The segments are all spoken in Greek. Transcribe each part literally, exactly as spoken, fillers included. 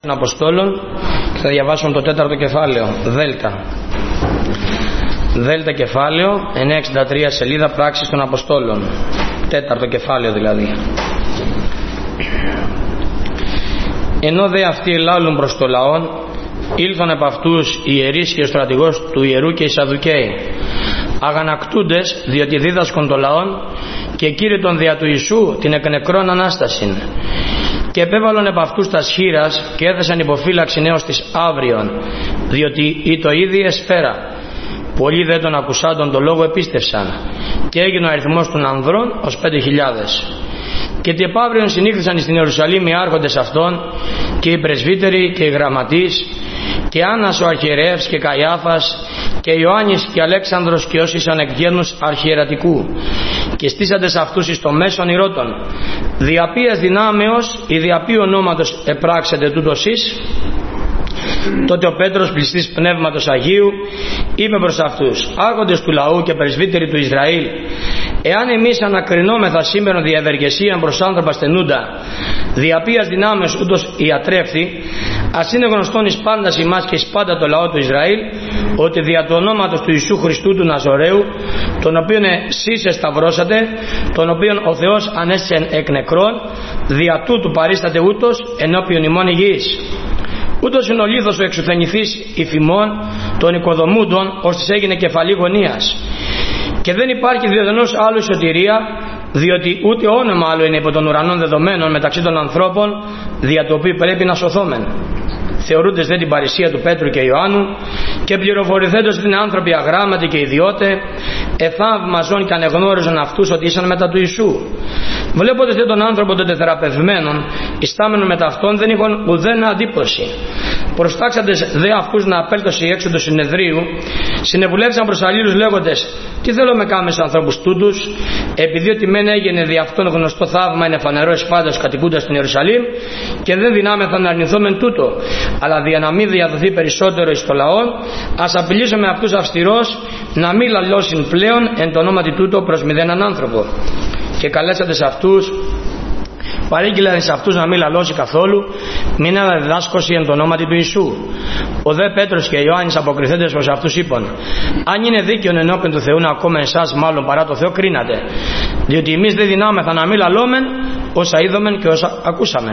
των Αποστόλων και θα διαβάσουμε το τέταρτο κεφάλαιο, Δέλτα. Δέλτα κεφάλαιο, εννιακόσια εξήντα τρία σελίδα, Πράξεις των Αποστόλων. Τέταρτο κεφάλαιο δηλαδή. Ενώ δε αυτοί ελάλουν προς το λαόν, ήλθαν επ' αυτούς οι ιερείς και ο στρατηγός του ιερού και οι Σαδδουκαίοι, αγανακτούντες διότι δίδασκον το λαόν και κήρυτον δια του Ιησού την εκ νεκρών Ανάστασιν. Και επέβαλον επ' αυτούς τα σχήρας και έθεσαν υποφύλαξη έως της αύριον, διότι ή το ίδιο εσφαίρα. Πολλοί δε των ακουσάντων το λόγο επίστευσαν και έγινε ο αριθμός των ανδρών ως πέντε χιλιάδες. Και τι επαύριον συνήχθησαν στην Ιερουσαλήμ οι άρχοντες αυτών και οι πρεσβύτεροι και οι γραμματείς και Άννας ο αρχιερεύς και Καϊάφας και Ιωάννης και Αλέξανδρος και όσοι ήσαν εκ γένους αρχιερατικού και στήσαντες αυτούς εις το μέσον ηρώτων, δια ποίας δυνάμεως ή δια ποίου ονόματος επράξετε τούτος εις. Τότε ο Πέτρος, πληστής πνεύματος Αγίου, είπε προς αυτούς: άρχοντες του λαού και πρεσβύτεροι του Ισραήλ, εάν εμείς ανακρινόμεθα σήμερα δια ευεργεσίαν προς άνθρωπα στενούντα, δια ποίας δυνάμεως ούτως ιατρεύθη, ας είναι γνωστόν εις πάντας ημάς και εις πάντα το λαό του Ισραήλ, ότι δια του ονόματος του Ιησού Χριστού του Ναζωραίου, τον οποίον εσείς εσταυρώσατε, τον οποίον ο Θεός ανέστησεν εκ νεκρών, δια τούτου παρίσταται ούτως ενώπιον ημών υγιής. Ούτως είναι ο λίθος ο εξουθενηθής υφημών των οικοδομούντων, ώστις έγινε κεφαλή γωνίας. Και δεν υπάρχει διεθνώς άλλου σωτηρία, διότι ούτε όνομα άλλο είναι υπό των ουρανών δεδομένων μεταξύ των ανθρώπων, δια το οποίο πρέπει να σωθόμεν. Θεωρούντες δε την παρησία του Πέτρου και Ιωάννου και πληροφορηθέντος ότι είναι άνθρωποι αγράμματοι και ιδιώτε, εθαύμαζον και ανεγνώριζαν αυτούς ότι ήσαν μετά του Ιησού. Βλέποντας δε τον άνθρωπο των τεθεραπευμένων, ιστάμενων μετά αυτών, δεν είχαν ουδένα αντίποση. Προστάξαντες δε αυτούς να απέλθωση έξω του συνεδρίου, συνεβουλεύσαν προς αλλήλους λέγοντες: τι θέλω με κάμες στους ανθρώπους τούτους, επειδή ότι μεν έγινε δι' αυτόν γνωστό θαύμα, είναι φανερό εις πάντας κατοικούντας στην Ιερουσαλήμ, και δεν δυνάμεθα να αρνηθόμεν τούτο, αλλά δια να μην διαδοθεί περισσότερο εις το λαό, ας απειλήσουμε αυτούς αυστηρός να μην λαλώσουν πλέον εν το ονόματι τούτο προς μηδέναν άνθρωπο. Και καλέσατε σε αυτούς, παρήγγειλαν σε αυτούς να μην λαλώσει καθόλου, μην αναδιδάσκωση εν το ονόματι του Ιησού. Ο δε Πέτρος και Ιωάννης αποκριθέντες προς αυτούς είπαν: αν είναι δίκαιον ενώπιον του Θεού να ακόμα εσάς μάλλον παρά το Θεό κρίνατε, διότι εμείς δεν δυνάμεθα να μην λαλόμεν όσα είδομεν και όσα ακούσαμεν.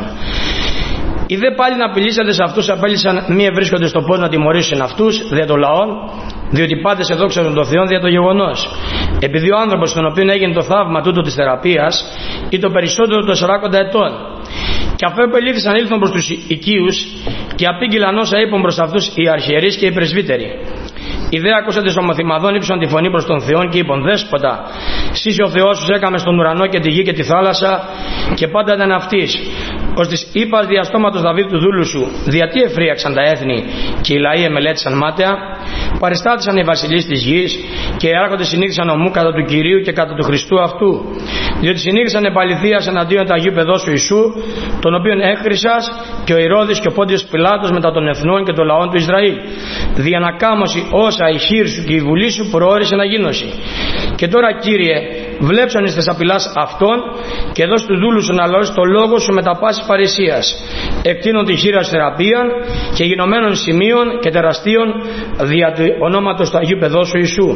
Οι δε πάλι να απειλήσατε σε αυτούς απέλησαν μη ευρίσκονται στο πώς να τιμωρήσουν αυτούς δια των λαών, διότι πάντες εδόξαζον τον Θεό δια το γεγονός. Επειδή ο άνθρωπος στον οποίο έγινε το θαύμα τούτο της θεραπείας ή το περισσότερο των σαράκοντα ετών. Και αφού επελήθησαν ήλθαν προς τους οικείους και απήγγειλαν όσα είπαν προς αυτούς οι αρχιερείς και οι πρεσβύτεροι. Οι δε ακούσαντες των μαθημαδών ύψαν τη φωνή προς τον Θεό και είπαν: δέσποτα, εσύ ο Θεός σου έκαμε στον ουρανό και τη γη και τη θάλασσα και πάντα ήταν αυτής. Ως της είπας διαστόματος Δαβίδ του δούλου σου, δια τι εφρίαξαν τα έθνη και οι λαοί εμελέτησαν μάταια, παριστάτησαν οι βασιλείς της γης και οι άρχοντες συνήθισαν ομού κατά του Κυρίου και κατά του Χριστού αυτού. Διότι συνήθισαν επαληθείας εναντίον του Αγίου Παιδός Ιησού, τον οποίον έκρυσας και ο Ηρώδης και ο Πόντιος Πιλάτος μετά των εθνών και των λαών του Ισραήλ. Δια να κάμωση όσα η χείρ σου και η βουλή σου προόρισε να γίνωση. Και τώρα, Κύριε, βλέψον εις τες απειλάς αυτών και δώσ' του δούλου σου να λαώσει το λόγο σου με τα πάσης παρησίας, εκτείνον τη χείρα θεραπείαν και γινωμένων σημείων και τεραστίων δια του ονόματος του Αγίου Παιδός Ιησού.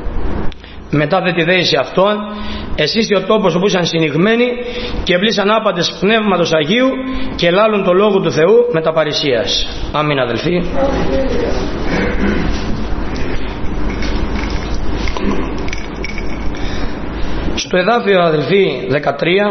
Μετά δε τη δέηση αυτών, εσείς ο τόπος όπου ήσαν συνηγμένοι και βλήσαν άπαντες πνεύματος Αγίου και λάλουν το λόγο του Θεού με τα παρησίας. Αμήν, αδελφοί. Στο εδάφιο, αδελφοί, δεκατρία,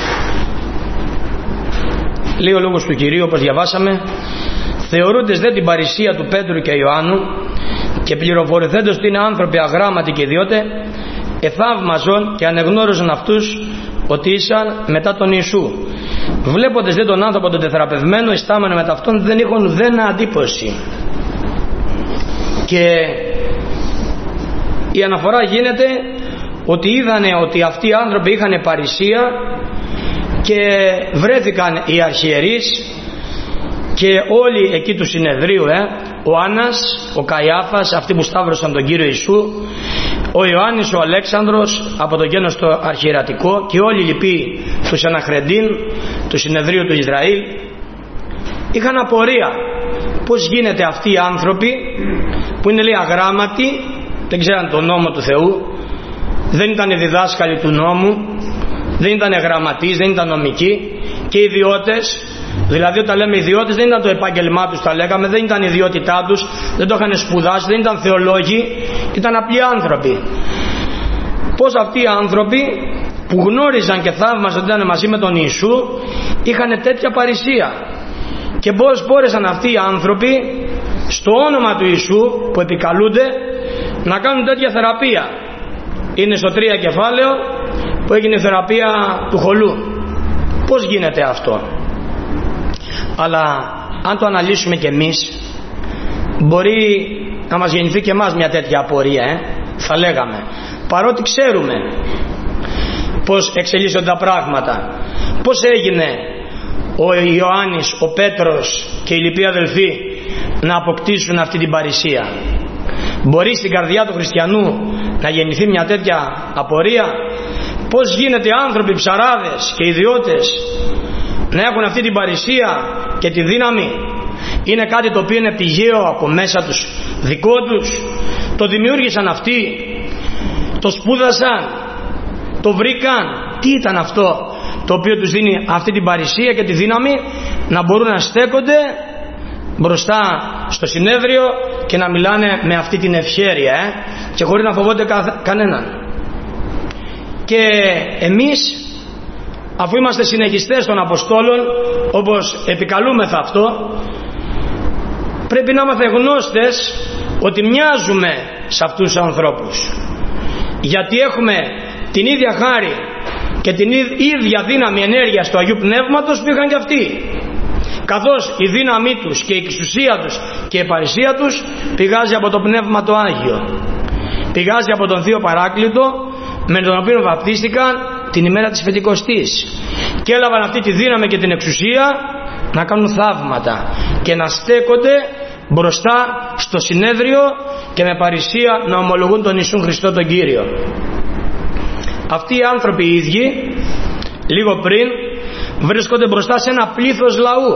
λέει ο λόγος του Κυρίου όπως διαβάσαμε: θεωρούντες δε την παρησία του Πέτρου και Ιωάννου και πληροφορηθέντος ότι είναι άνθρωποι αγράμματοι και ιδιώτε, εθαύμαζον και ανεγνώριζαν αυτούς ότι ήσαν μετά τον Ιησού. Βλέποντες δε τον άνθρωπο τον τεθεραπευμένο, ιστάμενο μετά αυτόν, δεν είχαν ουδένα αντίποση. Και η αναφορά γίνεται ότι είδανε ότι αυτοί οι άνθρωποι είχαν παρησία και βρέθηκαν οι αρχιερείς και όλοι εκεί του συνεδρίου, ε, ο Άννας, ο Καϊάφας, αυτοί που σταύρωσαν τον Κύριο Ιησού, ο Ιωάννης, ο Αλέξανδρος από το γένος το αρχιερατικό και όλοι οι λοιποί του Σαναχρεντίν, του συνεδρίου του Ισραήλ, είχαν απορία. Πώς γίνεται αυτοί οι άνθρωποι που είναι, λέει, αγράμματοι, δεν ξέραν τον νόμο του Θεού, δεν ήταν διδάσκαλοι του νόμου, δεν ήταν γραμματείς, δεν ήταν νομικοί, και ιδιώτες. Δηλαδή όταν λέμε ιδιώτες δεν ήταν το επάγγελμά τους, τα λέγαμε, δεν ήταν η ιδιότητά τους, δεν το είχαν σπουδάσει, δεν ήταν θεολόγοι, ήταν απλοί άνθρωποι. Πώς αυτοί οι άνθρωποι που γνώριζαν και θαύμασαν ότι ήταν μαζί με τον Ιησού είχαν τέτοια παρησία, και πώς μπόρεσαν αυτοί οι άνθρωποι στο όνομα του Ιησού που επικαλούνται να κάνουν τέτοια θεραπεία. Είναι στο τρία κεφάλαιο που έγινε η θεραπεία του χολού. Πώς γίνεται αυτό? Αλλά αν το αναλύσουμε και εμείς, μπορεί να μας γεννηθεί και εμάς μια τέτοια απορία, ε? θα λέγαμε, παρότι ξέρουμε πώς εξελίσσονται τα πράγματα, πώς έγινε ο Ιωάννης, ο Πέτρος και οι λοιποί αδελφοί να αποκτήσουν αυτή την παρησία. Μπορεί στην καρδιά του χριστιανού να γεννηθεί μια τέτοια απορία? Πώς γίνεται άνθρωποι ψαράδες και ιδιώτες να έχουν αυτή την παρησία και τη δύναμη? Είναι κάτι το οποίο είναι πηγαίο από μέσα τους, δικό τους, το δημιούργησαν αυτοί, το σπούδασαν, το βρήκαν? Τι ήταν αυτό το οποίο τους δίνει αυτή την παρησία και τη δύναμη να μπορούν να στέκονται μπροστά στο συνέδριο και να μιλάνε με αυτή την ευχέρεια, ε? και χωρίς να φοβόνται κα, κανέναν? Και εμείς, αφού είμαστε συνεχιστές των Αποστόλων, όπως επικαλούμεθα αυτό, πρέπει να είμαστε γνώστες ότι μοιάζουμε σε αυτούς τους ανθρώπους, γιατί έχουμε την ίδια χάρη και την ίδια δύναμη ενέργεια του Αγίου Πνεύματος που είχαν και αυτοί, καθώς η δύναμή τους και η εξουσία τους και η παρησία τους πηγάζει από το Πνεύμα το Άγιο, πηγάζει από τον Θείο Παράκλητο, με τον οποίο βαπτίστηκαν την ημέρα της Πεντηκοστής και έλαβαν αυτή τη δύναμη και την εξουσία να κάνουν θαύματα και να στέκονται μπροστά στο συνέδριο και με παρησία να ομολογούν τον Ιησού Χριστό τον Κύριο. Αυτοί οι άνθρωποι οι ίδιοι λίγο πριν βρίσκονται μπροστά σε ένα πλήθος λαού,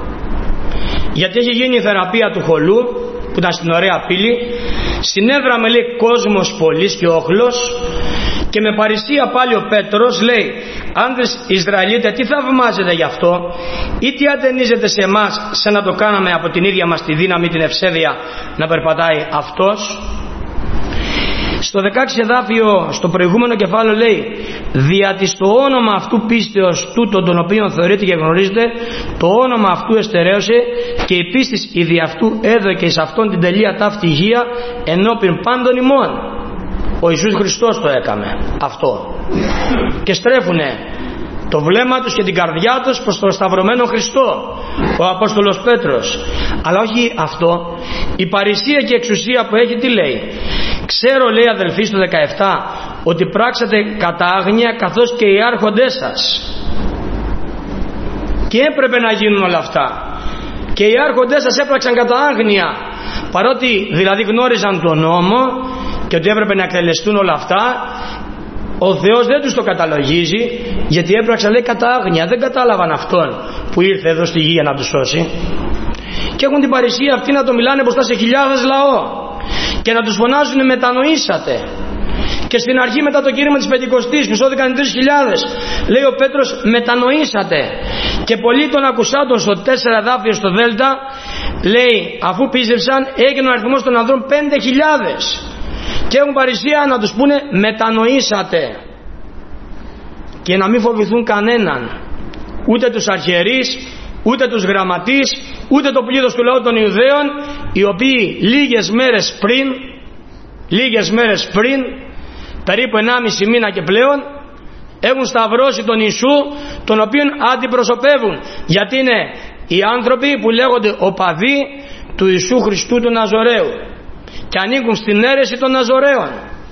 γιατί έχει γίνει η θεραπεία του χολού που ήταν στην ωραία πύλη, συνέδραμε, λέει, κόσμος πολύς και όχλος, και με παρησία πάλι ο Πέτρος λέει: άνδρες Ισραηλίτε, τι θαυμάζετε γι' αυτό, ή τι ατενίζετε σε εμάς σαν να το κάναμε από την ίδια μας τη δύναμη την ευσέβεια να περπατάει αυτός? Στο δεκαέξι εδάφιο, στο προηγούμενο κεφάλαιο λέει: διότι στο όνομα αυτού πίστεως τούτο τον οποίον θεωρείτε και γνωρίζετε, το όνομα αυτού εστερέωσε, και η πίστης η δι' αυτού έδωκε εις αυτόν την τελεία ταύτη υγεία ενώπιν πάντων ημών. Ο Ιησούς Χριστός το έκαμε αυτό, και στρέφουνε το βλέμμα τους και την καρδιά τους προς τον σταυρωμένο Χριστό, ο Απόστολος Πέτρος. Αλλά όχι αυτό, η παρησία και η εξουσία που έχει τι λέει? Ξέρω, λέει, αδελφοί, στο δεκαεπτά, ότι πράξατε κατά άγνοια καθώς και οι άρχοντές σας. Και έπρεπε να γίνουν όλα αυτά, και οι άρχοντές σας έπραξαν κατά άγνοια, παρότι δηλαδή γνώριζαν τον νόμο και ότι έπρεπε να εκτελεστούν όλα αυτά. Ο Θεός δεν τους το καταλογίζει, γιατί έπραξαν, λέει, κατά άγνοια, δεν κατάλαβαν αυτόν που ήρθε εδώ στη γη για να τους σώσει, και έχουν την παρησία αυτή να το μιλάνε μπροστά σε χιλιάδες λαό και να τους φωνάζουν μετανοήσατε. Και στην αρχή, μετά το κήρυγμα της Πεντηκοστής που σώθηκαν οι τρεις χιλιάδες, λέει ο Πέτρος μετανοήσατε, και πολλοί τον ακουσάντων στο τέσσερα εδάφιο στο Δέλτα, λέει, αφού πίστευσαν έγινε ο αριθμός των ανδρών πέντε χιλιάδες, και έχουν παρησία να τους πούνε μετανοήσατε, και να μην φοβηθούν κανέναν, ούτε τους αρχιερείς, ούτε τους γραμματείς, ούτε το πλήθος του λαού των Ιουδαίων, οι οποίοι λίγες μέρες πριν, λίγες μέρες πριν, περίπου ενάμιση μήνα και πλέον, έχουν σταυρώσει τον Ιησού, τον οποίον αντιπροσωπεύουν, γιατί είναι οι άνθρωποι που λέγονται οπαδοί του Ιησού Χριστού του Ναζωραίου και ανήκουν στην αίρεση των Ναζωραίων.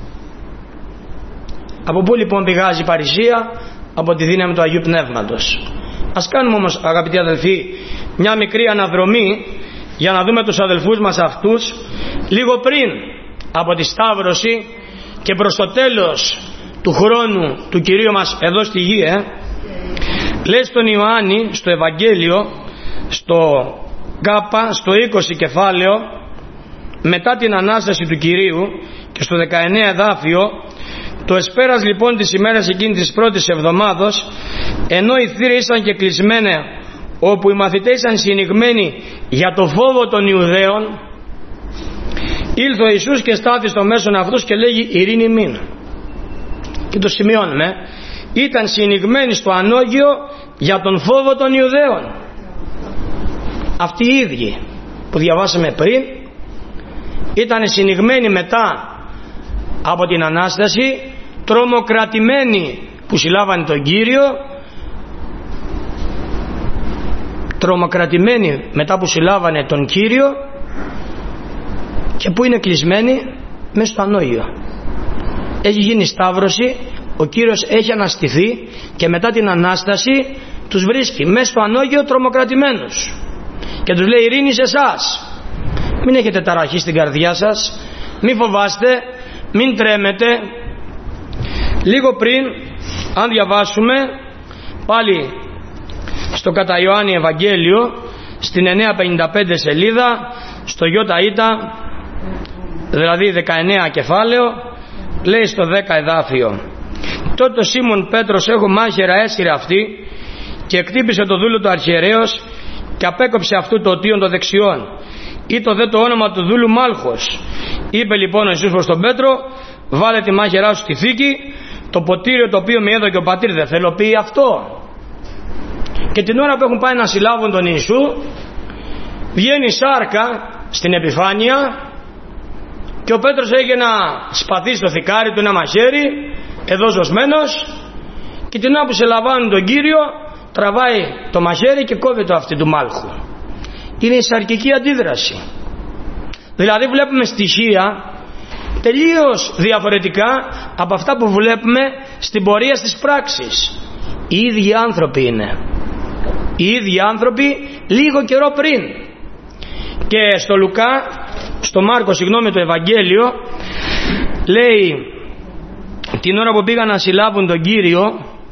Από πού λοιπόν πηγάζει η παρησία? Από τη δύναμη του Αγίου Πνεύματος. Ας κάνουμε όμως, αγαπητοί αδελφοί, μια μικρή αναδρομή για να δούμε τους αδελφούς μας αυτούς λίγο πριν από τη Σταύρωση και προς το τέλος του χρόνου του Κυρίου μας εδώ στη γη. ε. Λέει στον Ιωάννη στο Ευαγγέλιο, στο Κάπα, στο είκοσι κεφάλαιο, μετά την Ανάσταση του Κυρίου, και στο δεκαεννέα εδάφιο, το εσπέρας λοιπόν της ημέρας εκείνη της πρώτης εβδομάδος, ενώ οι θύρες ήσαν και κλεισμένα, όπου οι μαθητές ήσαν συνηγμένοι για το φόβο των Ιουδαίων, ήλθε ο Ιησούς και στάθη στο μέσον αυτούς και λέγει ειρήνη μην. Και το σημειώνουμε, ήταν συνηγμένοι στο ανώγειο για τον φόβο των Ιουδαίων. Αυτοί οι ίδιοι που διαβάσαμε πριν ήταν συνηγμένοι μετά από την Ανάσταση, τρομοκρατημένοι που συλλάβανε τον Κύριο, τρομοκρατημένοι μετά που συλλάβανε τον Κύριο, και που είναι κλεισμένοι μέσα στο ανώγειο. Έχει γίνει σταύρωση, ο Κύριος έχει αναστηθεί και μετά την Ανάσταση τους βρίσκει μέσα στο ανώγειο τρομοκρατημένους και τους λέει ειρήνη σε εσάς, μην έχετε ταραχή στην καρδιά σας, μην φοβάστε, μην τρέμετε. Λίγο πριν, αν διαβάσουμε πάλι στο κατά Ιωάννη Ευαγγέλιο, στην εννιακόσια πενήντα πέντε σελίδα, στο ΙΙ, δηλαδή δεκαεννέα κεφάλαιο, λέει στο δέκα εδάφιο, τότε ο Σίμων Πέτρος έχω μάχαιρα έσχυρε αυτή και εκτύπησε το δούλο του αρχιερέως και απέκοψε αυτού το οτίον το δεξιόν, ή το δε το όνομα του δούλου Μάλχος. Είπε λοιπόν ο Ιησούς προς τον Πέτρο, βάλε τη μάχαιρά σου στη θήκη, το ποτήριο το οποίο με έδωκε ο πατήρ δεν θέλω πει αυτό. Και την ώρα που έχουν πάει να συλλάβουν τον Ιησού, βγαίνει σάρκα στην επιφάνεια και ο Πέτρος έχει ένα σπαθί στο θικάρι του, ένα μαχαίρι εδώ ζωσμένος, και την ώρα που σε λαμβάνουν τον Κύριο τραβάει το μαχαίρι και κόβει το αυτί του Μάλχου. Είναι η σαρκική αντίδραση. Δηλαδή βλέπουμε στοιχεία τελείως διαφορετικά από αυτά που βλέπουμε στην πορεία στις πράξεις. Οι ίδιοι άνθρωποι είναι. Οι ίδιοι άνθρωποι λίγο καιρό πριν. Και στο Λουκά, στο Μάρκο, συγγνώμη, το Ευαγγέλιο, λέει την ώρα που πήγαν να συλλάβουν τον Κύριο,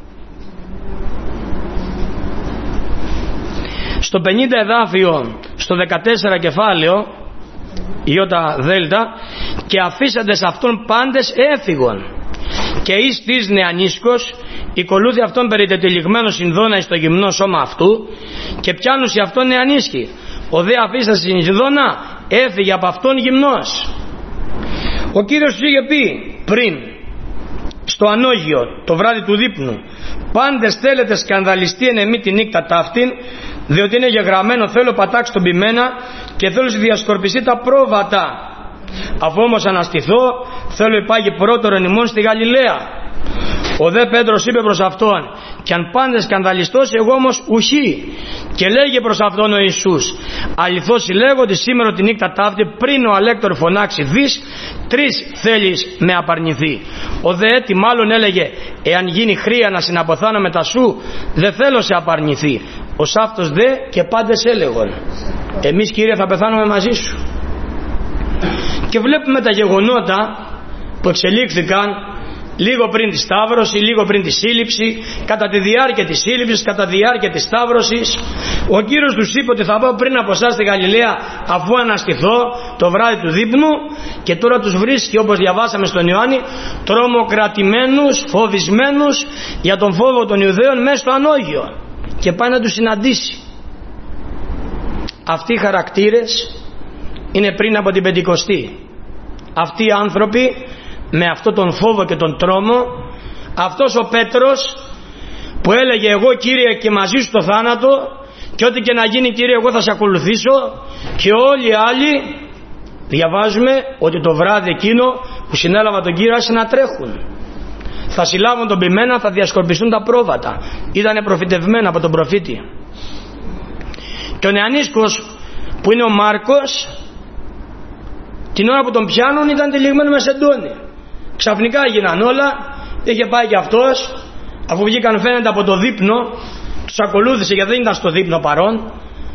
στο πενήντα εδάφιο, στο δεκατέσσερα κεφάλαιο, Ιώτα Δέλτα, και αφήσαντες αυτόν πάντες έφυγον. Και εις της νεανίσκος, οικολούθη αυτόν περιτετυλιγμένο συνδόνα εις το γυμνό σώμα αυτού, και πιάνουσι αυτόν νεανίσκη. Ο δε αφήσας την συνδόνα, έφυγε από αυτόν γυμνός. Ο Κύριος του είχε πει πριν, στο ανώγειο, το βράδυ του δείπνου, πάντες θέλετε σκανδαλιστεί εν εμή τη νύχτα ταύτην, διότι είναι γεγραμμένο θέλω πατάξει τον ποιμένα και θέλω διασκορπιστεί τα πρόβατα. Αφού όμως αναστηθώ, θέλω υπάγει πρώτερον ημών στη Γαλιλαία. Ο δε Πέτρος είπε προς αυτόν, κι αν πάντες σκανδαλιστός, εγώ όμως ουχή. Και λέγε προς αυτόν ο Ιησούς, αληθώς λέγω ότι σήμερα τη νύχτα ταύτη, πριν ο αλέκτορ φωνάξει δις, τρεις θέλεις με απαρνηθεί. Ο δε έτη μάλλον έλεγε, εάν γίνει χρία να συναποθάνω μετά σου, δεν θέλω σε απαρνηθεί. Ο σάφτος δε και πάντες έλεγον, εμείς Κύριε θα πεθάνουμε μαζί σου. Και βλέπουμε τα γεγονότα που εξελίχθηκαν λίγο πριν τη Σταύρωση, λίγο πριν τη σύλληψη, κατά τη διάρκεια της σύλληψης, κατά τη διάρκεια της Σταύρωσης. Ο Κύριος τους είπε ότι θα πάω πριν από εσάς στη Γαλιλαία αφού αναστηθώ το βράδυ του δείπνου, και τώρα τους βρίσκει, όπως διαβάσαμε στον Ιωάννη, τρομοκρατημένους, φοβισμένους για τον φόβο των Ιουδαίων μέσα στο ανώγειο, και πάει να τους συναντήσει. Αυτοί οι χαρακτήρες είναι πριν από την Πεντηκοστή. Αυτοί οι άνθρωποι με αυτόν τον φόβο και τον τρόμο, αυτός ο Πέτρος που έλεγε εγώ Κύριε και μαζί σου το θάνατο, και ό,τι και να γίνει Κύριε εγώ θα σε ακολουθήσω, και όλοι οι άλλοι διαβάζουμε ότι το βράδυ εκείνο που συνέλαβαν τον Κύριο άρχισαν να τρέχουν. Θα συλλάβουν τον ποιμένα, θα διασκορπιστούν τα πρόβατα. Ήτανε προφητευμένα από τον προφήτη. Και ο νεανίσκος που είναι ο Μάρκος, την ώρα που τον πιάνουν ήταν τυλιγμένο με σεντόνι. Ξαφνικά έγιναν όλα, είχε πάει και αυτός, αφού βγήκαν φαίνεται από το δείπνο, τους ακολούθησε γιατί δεν ήταν στο δείπνο παρόν,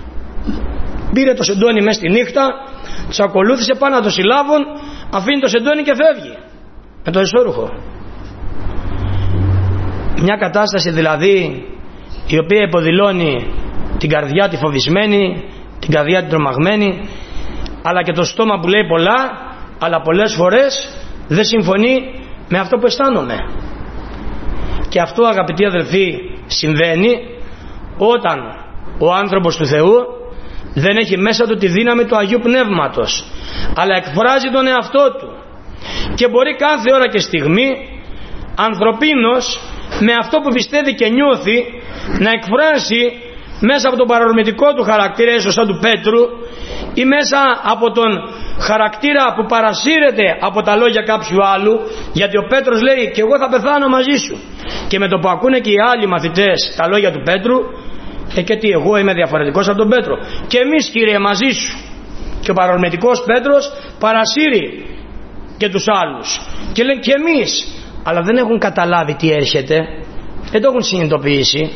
πήρε το σεντόνι μέσα στη νύχτα, τους ακολούθησε, πάνε να το συλλάβουν, αφήνει το σεντόνι και φεύγει με το εσώρουχο. Μια κατάσταση δηλαδή η οποία υποδηλώνει την καρδιά τη φοβισμένη, την καρδιά την τρομαγμένη, αλλά και το στόμα που λέει πολλά, αλλά πολλές φορές δεν συμφωνεί με αυτό που αισθάνομαι. Και αυτό, αγαπητοί αδελφοί, συμβαίνει όταν ο άνθρωπος του Θεού δεν έχει μέσα του τη δύναμη του Αγίου Πνεύματος, αλλά εκφράζει τον εαυτό του και μπορεί κάθε ώρα και στιγμή ανθρωπίνος, με αυτό που πιστεύει και νιώθει, να εκφράσει μέσα από τον παρορμητικό του χαρακτήρα, ίσως σαν του Πέτρου, ή μέσα από τον χαρακτήρα που παρασύρεται από τα λόγια κάποιου άλλου, γιατί ο Πέτρος λέει και εγώ θα πεθάνω μαζί σου, και με το που ακούνε και οι άλλοι μαθητές τα λόγια του Πέτρου, ε, και τι, εγώ είμαι διαφορετικός από τον Πέτρο, και εμείς, Κύριε, μαζί σου. Και ο παρορμητικός Πέτρος παρασύρει και τους άλλους και λένε και εμείς, αλλά δεν έχουν καταλάβει τι έρχεται, δεν το έχουν συνειδητοποιήσει.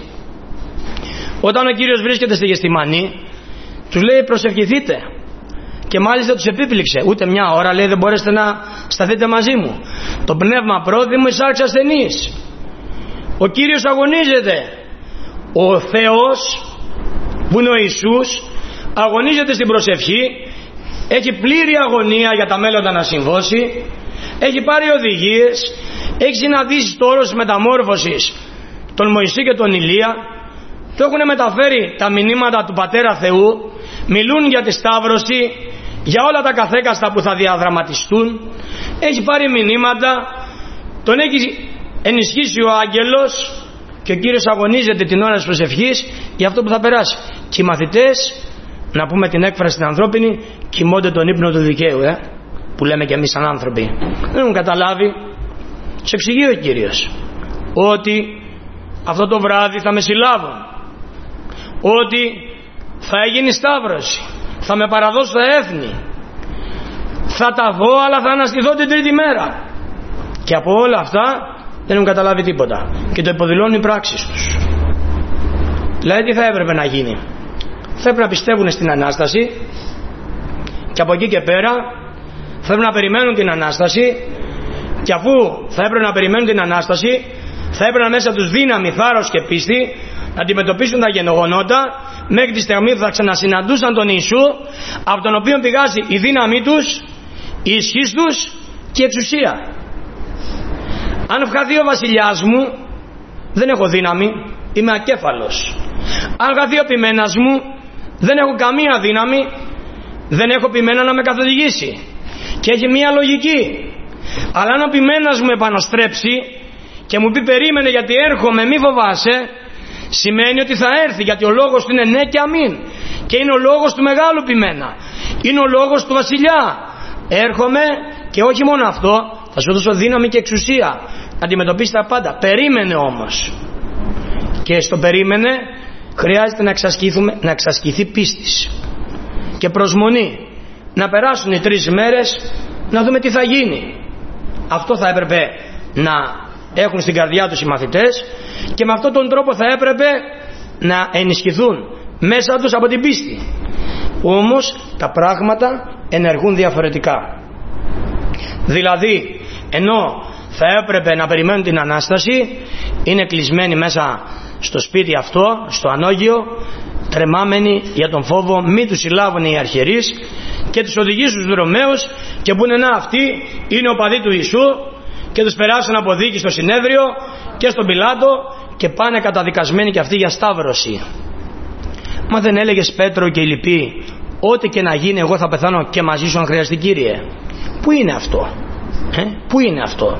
Όταν ο Κύριος βρίσκεται στη Γεστημανή, τους λέει προσευχηθείτε, και μάλιστα τους επίπληξε, ούτε μια ώρα λέει δεν μπορέσετε να σταθείτε μαζί μου, το πνεύμα πρόθυμο εις άρξ ασθενής. Ο Κύριος αγωνίζεται, ο Θεός που είναι ο Ιησούς αγωνίζεται στην προσευχή, έχει πλήρη αγωνία για τα μέλλοντα να συμβώσει, έχει πάρει οδηγίες, έχει συναντήσει το όρος της μεταμόρφωσης τον Μωυσή και τον Ηλία, του έχουν μεταφέρει τα μηνύματα του Πατέρα Θεού, μιλούν για τη Σταύρωση, για όλα τα καθέκαστα που θα διαδραματιστούν, έχει πάρει μηνύματα, τον έχει ενισχύσει ο άγγελος, και ο Κύριος αγωνίζεται την ώρα της προσευχής για αυτό που θα περάσει. Και οι μαθητές, να πούμε την έκφραση την ανθρώπινη, κοιμώνται τον ύπνο του δικαίου, ε, που λέμε και εμείς σαν άνθρωποι. Δεν έχουν καταλάβει. Σε εξηγεί ο Κύριος ότι αυτό το βράδυ θα με συλλάβουν, ότι θα γίνει Σταύρωση, θα με παραδώσω στα έθνη, θα τα δω αλλά θα αναστηθώ την τρίτη μέρα. Και από όλα αυτά δεν έχουν καταλάβει τίποτα και το υποδηλώνουν οι πράξεις τους. Δηλαδή τι θα έπρεπε να γίνει? Θα έπρεπε να πιστεύουν στην Ανάσταση, και από εκεί και πέρα θα έπρεπε να περιμένουν την Ανάσταση, και αφού θα έπρεπε να περιμένουν την Ανάσταση, θα έπρεπε μέσα τους δύναμη, θάρρος και πίστη να αντιμετωπίσουν τα γενογονότα μέχρι τη στιγμή που θα ξανασυναντούσαν τον Ιησού, από τον οποίο πηγάζει η δύναμή τους, η ισχύς τους και η εξουσία. Αν βγαθεί ο βασιλιάς μου, δεν έχω δύναμη, είμαι ακέφαλος. Αν βγαθεί ο ποιμένας μου, δεν έχω καμία δύναμη, δεν έχω ποιμένα να με καθοδηγήσει. Και έχει μία λογική. Αλλά αν ο ποιμένας μου επανοστρέψει και μου πει περίμενε γιατί έρχομαι, μη φοβάσαι, σημαίνει ότι θα έρθει, γιατί ο λόγος του είναι ναι και αμήν, και είναι ο λόγος του μεγάλου ποιμένα, είναι ο λόγος του βασιλιά. Έρχομαι, και όχι μόνο αυτό, θα σου δώσω δύναμη και εξουσία να αντιμετωπίσεις τα πάντα. Περίμενε όμως. Και στο περίμενε χρειάζεται να, να εξασκηθεί πίστης και προσμονή, να περάσουν οι τρεις μέρες να δούμε τι θα γίνει. Αυτό θα έπρεπε να έχουν στην καρδιά τους οι μαθητές, και με αυτόν τον τρόπο θα έπρεπε να ενισχυθούν μέσα τους από την πίστη. Όμως τα πράγματα ενεργούν διαφορετικά. Δηλαδή ενώ θα έπρεπε να περιμένουν την Ανάσταση, είναι κλεισμένοι μέσα στο σπίτι αυτό, στο ανώγειο, τρεμάμενοι για τον φόβο μη τους συλλάβουν οι αρχιερείς και τους οδηγήσουν στους Ρωμαίους, και πούνε να αυτοί είναι οπαδοί του Ιησού, και τους περάσουν από δίκη στο συνέδριο και στον Πιλάτο, και πάνε καταδικασμένοι και αυτοί για σταύρωση. Μα δεν έλεγες Πέτρο και οι λοιποί, ό,τι και να γίνει εγώ θα πεθάνω και μαζί σου αν χρειαστεί, Κύριε? Πού είναι αυτό? Ε? Πού είναι αυτό?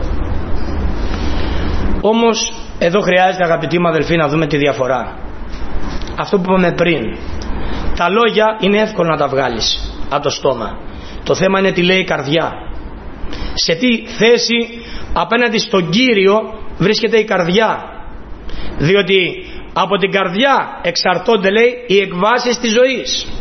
Όμως εδώ χρειάζεται, αγαπητοί μου αδελφοί, να δούμε τη διαφορά. Αυτό που είπαμε πριν, τα λόγια είναι εύκολο να τα βγάλεις από το στόμα. Το θέμα είναι τι λέει η καρδιά. Σε τι θέση απέναντι στον Κύριο βρίσκεται η καρδιά. Διότι από την καρδιά εξαρτώνται, λέει, οι εκβάσεις της ζωής.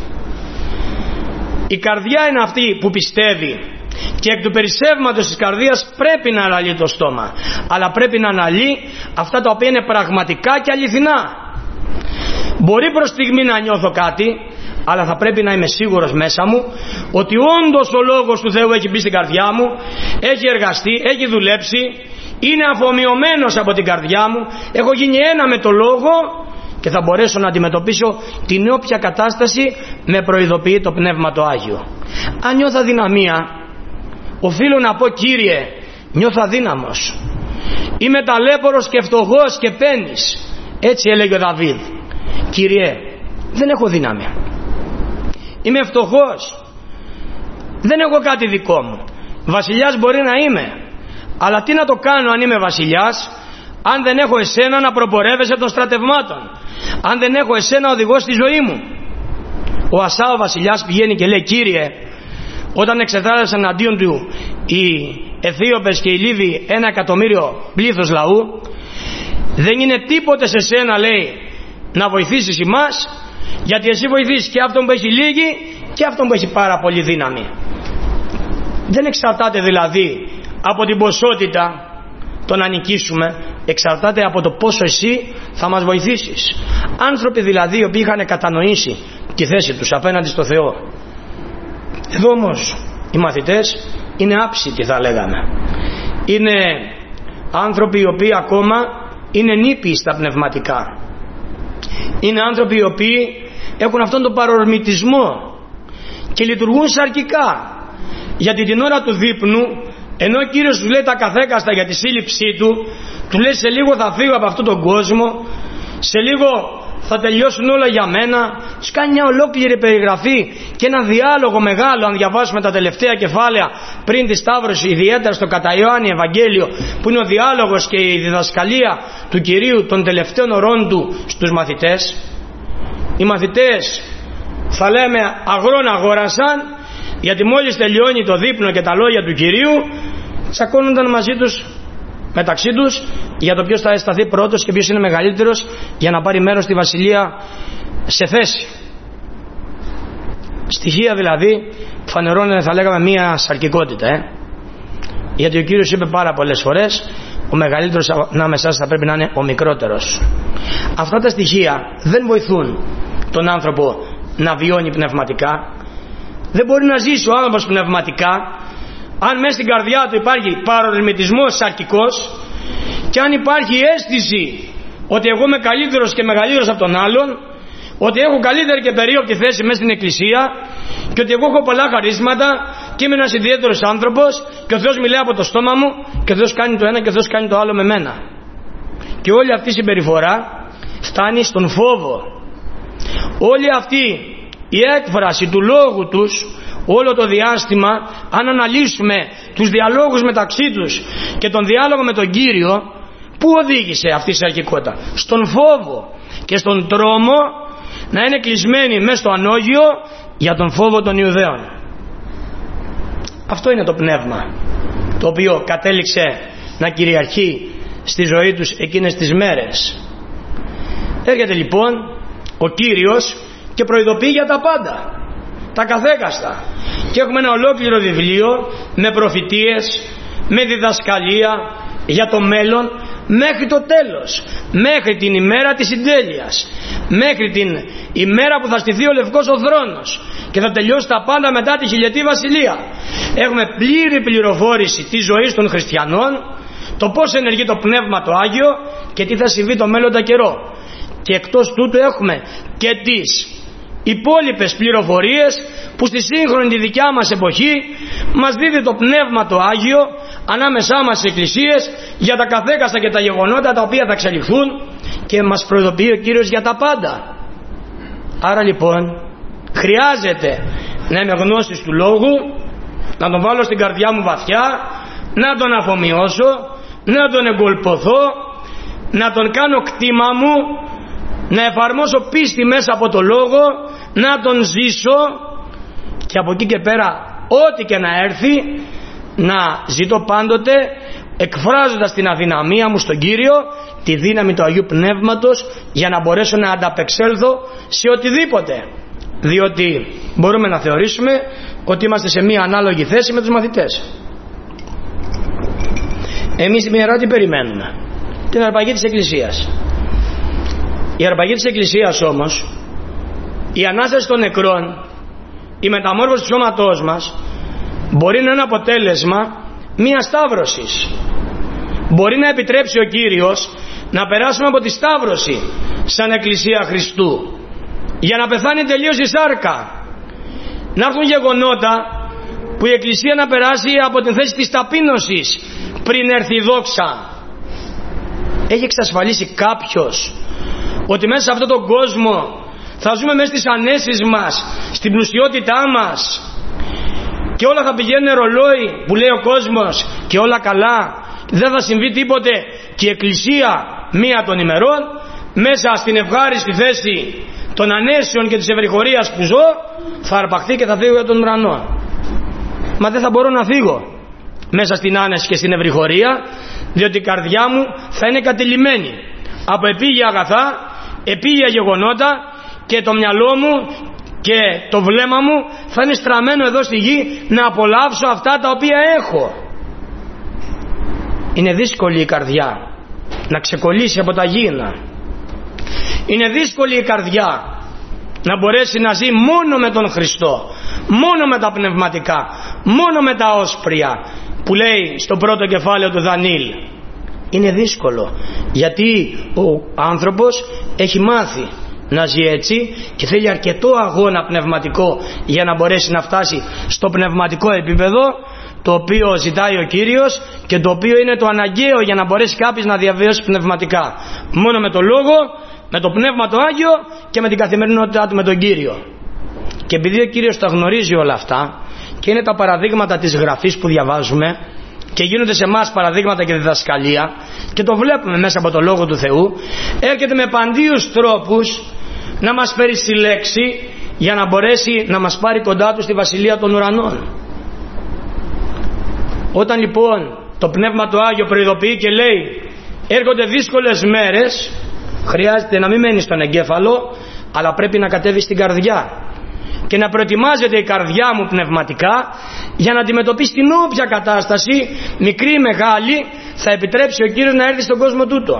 Η καρδιά είναι αυτή που πιστεύει, και εκ του περισσεύματος της καρδίας πρέπει να αναλύει το στόμα, αλλά πρέπει να αναλύει αυτά τα οποία είναι πραγματικά και αληθινά. Μπορεί προς στιγμή να νιώθω κάτι, αλλά θα πρέπει να είμαι σίγουρος μέσα μου ότι όντως ο λόγος του Θεού έχει μπει στην καρδιά μου, έχει εργαστεί, έχει δουλέψει, είναι αφομοιωμένος από την καρδιά μου, έχω γίνει ένα με το λόγο, και και θα μπορέσω να αντιμετωπίσω την όποια κατάσταση με προειδοποιεί το Πνεύμα το Άγιο. Αν νιώθω αδυναμία, οφείλω να πω, Κύριε, νιώθω αδύναμος, είμαι ταλέπορος και φτωχός και πένης. Έτσι έλεγε ο Δαβίδ. Κύριε, δεν έχω δύναμη, είμαι φτωχός, δεν έχω κάτι δικό μου. Βασιλιάς μπορεί να είμαι, αλλά τι να το κάνω αν είμαι βασιλιάς, αν δεν έχω εσένα να προπορεύεσαι των στρατευμάτων, αν δεν έχω εσένα οδηγό στη ζωή μου. Ο Ασά ο βασιλιάς πηγαίνει και λέει, Κύριε, όταν εξετάζεσαν αντίον του οι Αιθίωπες και οι Λίβοι ένα εκατομμύριο πλήθος λαού, δεν είναι τίποτε σε σένα, λέει, να βοηθήσεις εμάς, γιατί εσύ βοηθήσεις και αυτόν που έχει λίγη και αυτόν που έχει πάρα πολύ δύναμη. Δεν εξαρτάται δηλαδή από την ποσότητα το να νικήσουμε, εξαρτάται από το πόσο εσύ θα μας βοηθήσεις. Άνθρωποι δηλαδή οι οποίοι είχαν κατανοήσει τη θέση τους απέναντι στο Θεό. Εδώ όμως οι μαθητές είναι άψητοι, θα λέγαμε. Είναι άνθρωποι οι οποίοι ακόμα είναι νήπιοι στα πνευματικά. Είναι άνθρωποι οι οποίοι έχουν αυτόν τον παρορμητισμό και λειτουργούν σαρκικά. Γιατί την ώρα του δείπνου, ενώ ο Κύριος του λέει τα καθέκαστα για τη σύλληψή του, του λέει σε λίγο θα φύγω από αυτόν τον κόσμο, σε λίγο θα τελειώσουν όλα για μένα. Τους κάνει μια ολόκληρη περιγραφή και ένα διάλογο μεγάλο, αν διαβάσουμε τα τελευταία κεφάλαια πριν τη Σταύρωση, ιδιαίτερα στο κατά Ιωάννη Ευαγγέλιο, που είναι ο διάλογος και η διδασκαλία του Κυρίου των τελευταίων ωρών του στους μαθητές. Οι μαθητές, θα λέμε, αγρόν αγόρασαν, γιατί μόλις τελειώνει το δείπνο και τα λόγια του Κυρίου, τσακώνονταν μαζί τους, μεταξύ τους, για το ποιος θα αισθανθεί πρώτος και ποιος είναι μεγαλύτερος για να πάρει μέρος στη βασιλεία σε θέση. Στοιχεία δηλαδή φανερώνουν, θα λέγαμε, μία σαρκικότητα, ε? γιατί ο Κύριος είπε πάρα πολλές φορές, ο μεγαλύτερος ανάμεσά σας θα πρέπει να είναι ο μικρότερος. Αυτά τα στοιχεία δεν βοηθούν τον άνθρωπο να βιώνει πνευματικά. Δεν μπορεί να ζήσει ο άνθρωπος πνευματικά αν μέσα στην καρδιά του υπάρχει παρορμητισμός σαρκικός και αν υπάρχει η αίσθηση ότι εγώ είμαι καλύτερος και μεγαλύτερος από τον άλλον, ότι έχω καλύτερη και περίοπτη θέση μέσα στην εκκλησία και ότι εγώ έχω πολλά χαρίσματα και είμαι ένας ιδιαίτερος άνθρωπος και ο Θεός μιλάει από το στόμα μου και ο Θεός κάνει το ένα και ο Θεός κάνει το άλλο με μένα. Και όλη αυτή η συμπεριφορά φτάνει στον φόβο. Όλη αυτή η έκφραση του λόγου τους όλο το διάστημα, αν αναλύσουμε τους διαλόγους μεταξύ τους και τον διάλογο με τον Κύριο, πού οδήγησε αυτή η σαρκικότητα? Στον φόβο και στον τρόμο να είναι κλεισμένοι μέσα στο ανώγειο για τον φόβο των Ιουδαίων. Αυτό είναι το πνεύμα το οποίο κατέληξε να κυριαρχεί στη ζωή τους εκείνες τις μέρες. Έρχεται λοιπόν ο Κύριος και προειδοποιεί για τα πάντα, τα καθέκαστα, και έχουμε ένα ολόκληρο βιβλίο με προφητείες, με διδασκαλία για το μέλλον μέχρι το τέλος, μέχρι την ημέρα της συντέλειας, μέχρι την ημέρα που θα στηθεί ο Λευκός ο θρόνος και θα τελειώσει τα πάντα μετά τη χιλιετή βασιλεία. Έχουμε πλήρη πληροφόρηση της ζωής των χριστιανών, το πώς ενεργεί το Πνεύμα το Άγιο και τι θα συμβεί το μέλλοντα καιρό. Και εκτός τούτου έχουμε και τις υπόλοιπες πληροφορίες που στη σύγχρονη τη δικιά μας εποχή μας δίδει το Πνεύμα το Άγιο ανάμεσά μας στις εκκλησίες για τα καθέκαστα και τα γεγονότα τα οποία θα εξελιχθούν και μας προειδοποιεί ο Κύριος για τα πάντα. Άρα λοιπόν χρειάζεται να είμαι γνώστης του Λόγου, να τον βάλω στην καρδιά μου βαθιά, να τον αφομοιώσω, να τον εγκολποθώ, να τον κάνω κτήμα μου, να εφαρμόσω πίστη μέσα από το Λόγο, να τον ζήσω και από εκεί και πέρα ό,τι και να έρθει να ζητώ πάντοτε, εκφράζοντας την αδυναμία μου στον Κύριο, τη δύναμη του Αγίου Πνεύματος για να μπορέσω να ανταπεξέλθω σε οτιδήποτε, διότι μπορούμε να θεωρήσουμε ότι είμαστε σε μία ανάλογη θέση με τους μαθητές. Εμείς την ιερά τι περιμένουμε? Την αρπαγή της Εκκλησίας. Η αρπαγή της Εκκλησίας όμως, η Ανάσταση των νεκρών, η μεταμόρφωση του σώματός μας μπορεί να είναι αποτέλεσμα μιας σταύρωσης. Μπορεί να επιτρέψει ο Κύριος να περάσουμε από τη σταύρωση σαν Εκκλησία Χριστού, για να πεθάνει τελείως η σάρκα. Να έρθουν γεγονότα που η Εκκλησία να περάσει από την θέση της ταπείνωσης πριν έρθει η δόξα. Έχει εξασφαλίσει κάποιος ότι μέσα σε αυτόν τον κόσμο θα ζούμε μέσα στις ανέσεις μας, στην πλουσιότητά μας και όλα θα πηγαίνουν ρολόι που λέει ο κόσμος και όλα καλά, δεν θα συμβεί τίποτε και η Εκκλησία μία των ημερών μέσα στην ευχάριστη θέση των ανέσεων και της ευρυχωρίας που ζω θα αρπαχθεί και θα φύγω για τον ουρανό. Μα δεν θα μπορώ να φύγω μέσα στην άνεση και στην ευρυχωρία, διότι η καρδιά μου θα είναι κατηλημένη από επίγεια αγαθά, επίγεια γεγονότα και το μυαλό μου και το βλέμμα μου θα είναι στραμμένο εδώ στη γη να απολαύσω αυτά τα οποία έχω. Είναι δύσκολη η καρδιά να ξεκολλήσει από τα γήινα. Είναι δύσκολη η καρδιά να μπορέσει να ζει μόνο με τον Χριστό, μόνο με τα πνευματικά, μόνο με τα όσπρια που λέει στο πρώτο κεφάλαιο του Δανίλ. Είναι δύσκολο γιατί ο άνθρωπος έχει μάθει να ζει έτσι και θέλει αρκετό αγώνα πνευματικό για να μπορέσει να φτάσει στο πνευματικό επίπεδο το οποίο ζητάει ο Κύριος και το οποίο είναι το αναγκαίο για να μπορέσει κάποιος να διαβιώσει πνευματικά. Μόνο με το Λόγο, με το Πνεύμα το Άγιο και με την καθημερινότητά του με τον Κύριο. Και επειδή ο Κύριος τα γνωρίζει όλα αυτά και είναι τα παραδείγματα της Γραφής που διαβάζουμε και γίνονται σε εμάς παραδείγματα και διδασκαλία και το βλέπουμε μέσα από το Λόγο του Θεού, έρχεται με παντίους τρόπους να μας περισυλλέξει για να μπορέσει να μας πάρει κοντά του στη Βασιλεία των Ουρανών. Όταν λοιπόν το Πνεύμα το Άγιο προειδοποιεί και λέει έρχονται δύσκολες μέρες, χρειάζεται να μην μένει στον εγκέφαλο, αλλά πρέπει να κατέβει στην καρδιά και να προετοιμάζεται η καρδιά μου πνευματικά για να αντιμετωπίσει την όποια κατάσταση, μικρή ή μεγάλη, θα επιτρέψει ο Κύριος να έρθει στον κόσμο τούτο.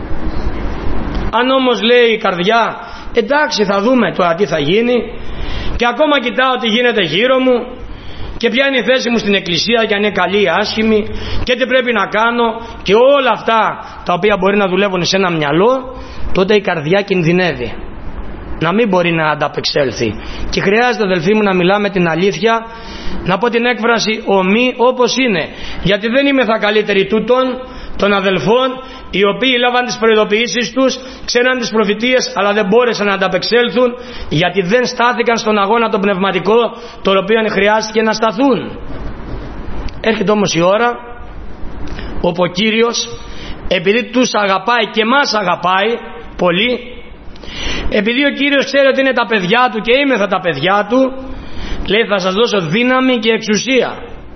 Αν όμως λέει η καρδιά εντάξει θα δούμε τώρα τι θα γίνει και ακόμα κοιτάω τι γίνεται γύρω μου και ποια είναι η θέση μου στην Εκκλησία και αν είναι καλή ή άσχημη και τι πρέπει να κάνω και όλα αυτά τα οποία μπορεί να δουλεύουν σε ένα μυαλό, τότε η καρδιά κινδυνεύει να μην μπορεί να ανταπεξέλθει. Και χρειάζεται, αδελφοί μου, να μιλάμε την αλήθεια, να πω την έκφραση ομή όπως είναι, γιατί δεν είμαι θα καλύτεροι τούτων των αδελφών οι οποίοι λάβαν τις προειδοποιήσεις τους, ξέραν τις προφητείες αλλά δεν μπόρεσαν να ανταπεξέλθουν γιατί δεν στάθηκαν στον αγώνα το πνευματικό το οποίο χρειάστηκε να σταθούν. Έρχεται όμως η ώρα όπου ο Κύριος, επειδή τους αγαπάει και μας αγαπάει πολύ, επειδή ο Κύριος ξέρει ότι είναι τα παιδιά του και είμαι θα τα παιδιά του, λέει θα σας δώσω δύναμη και εξουσία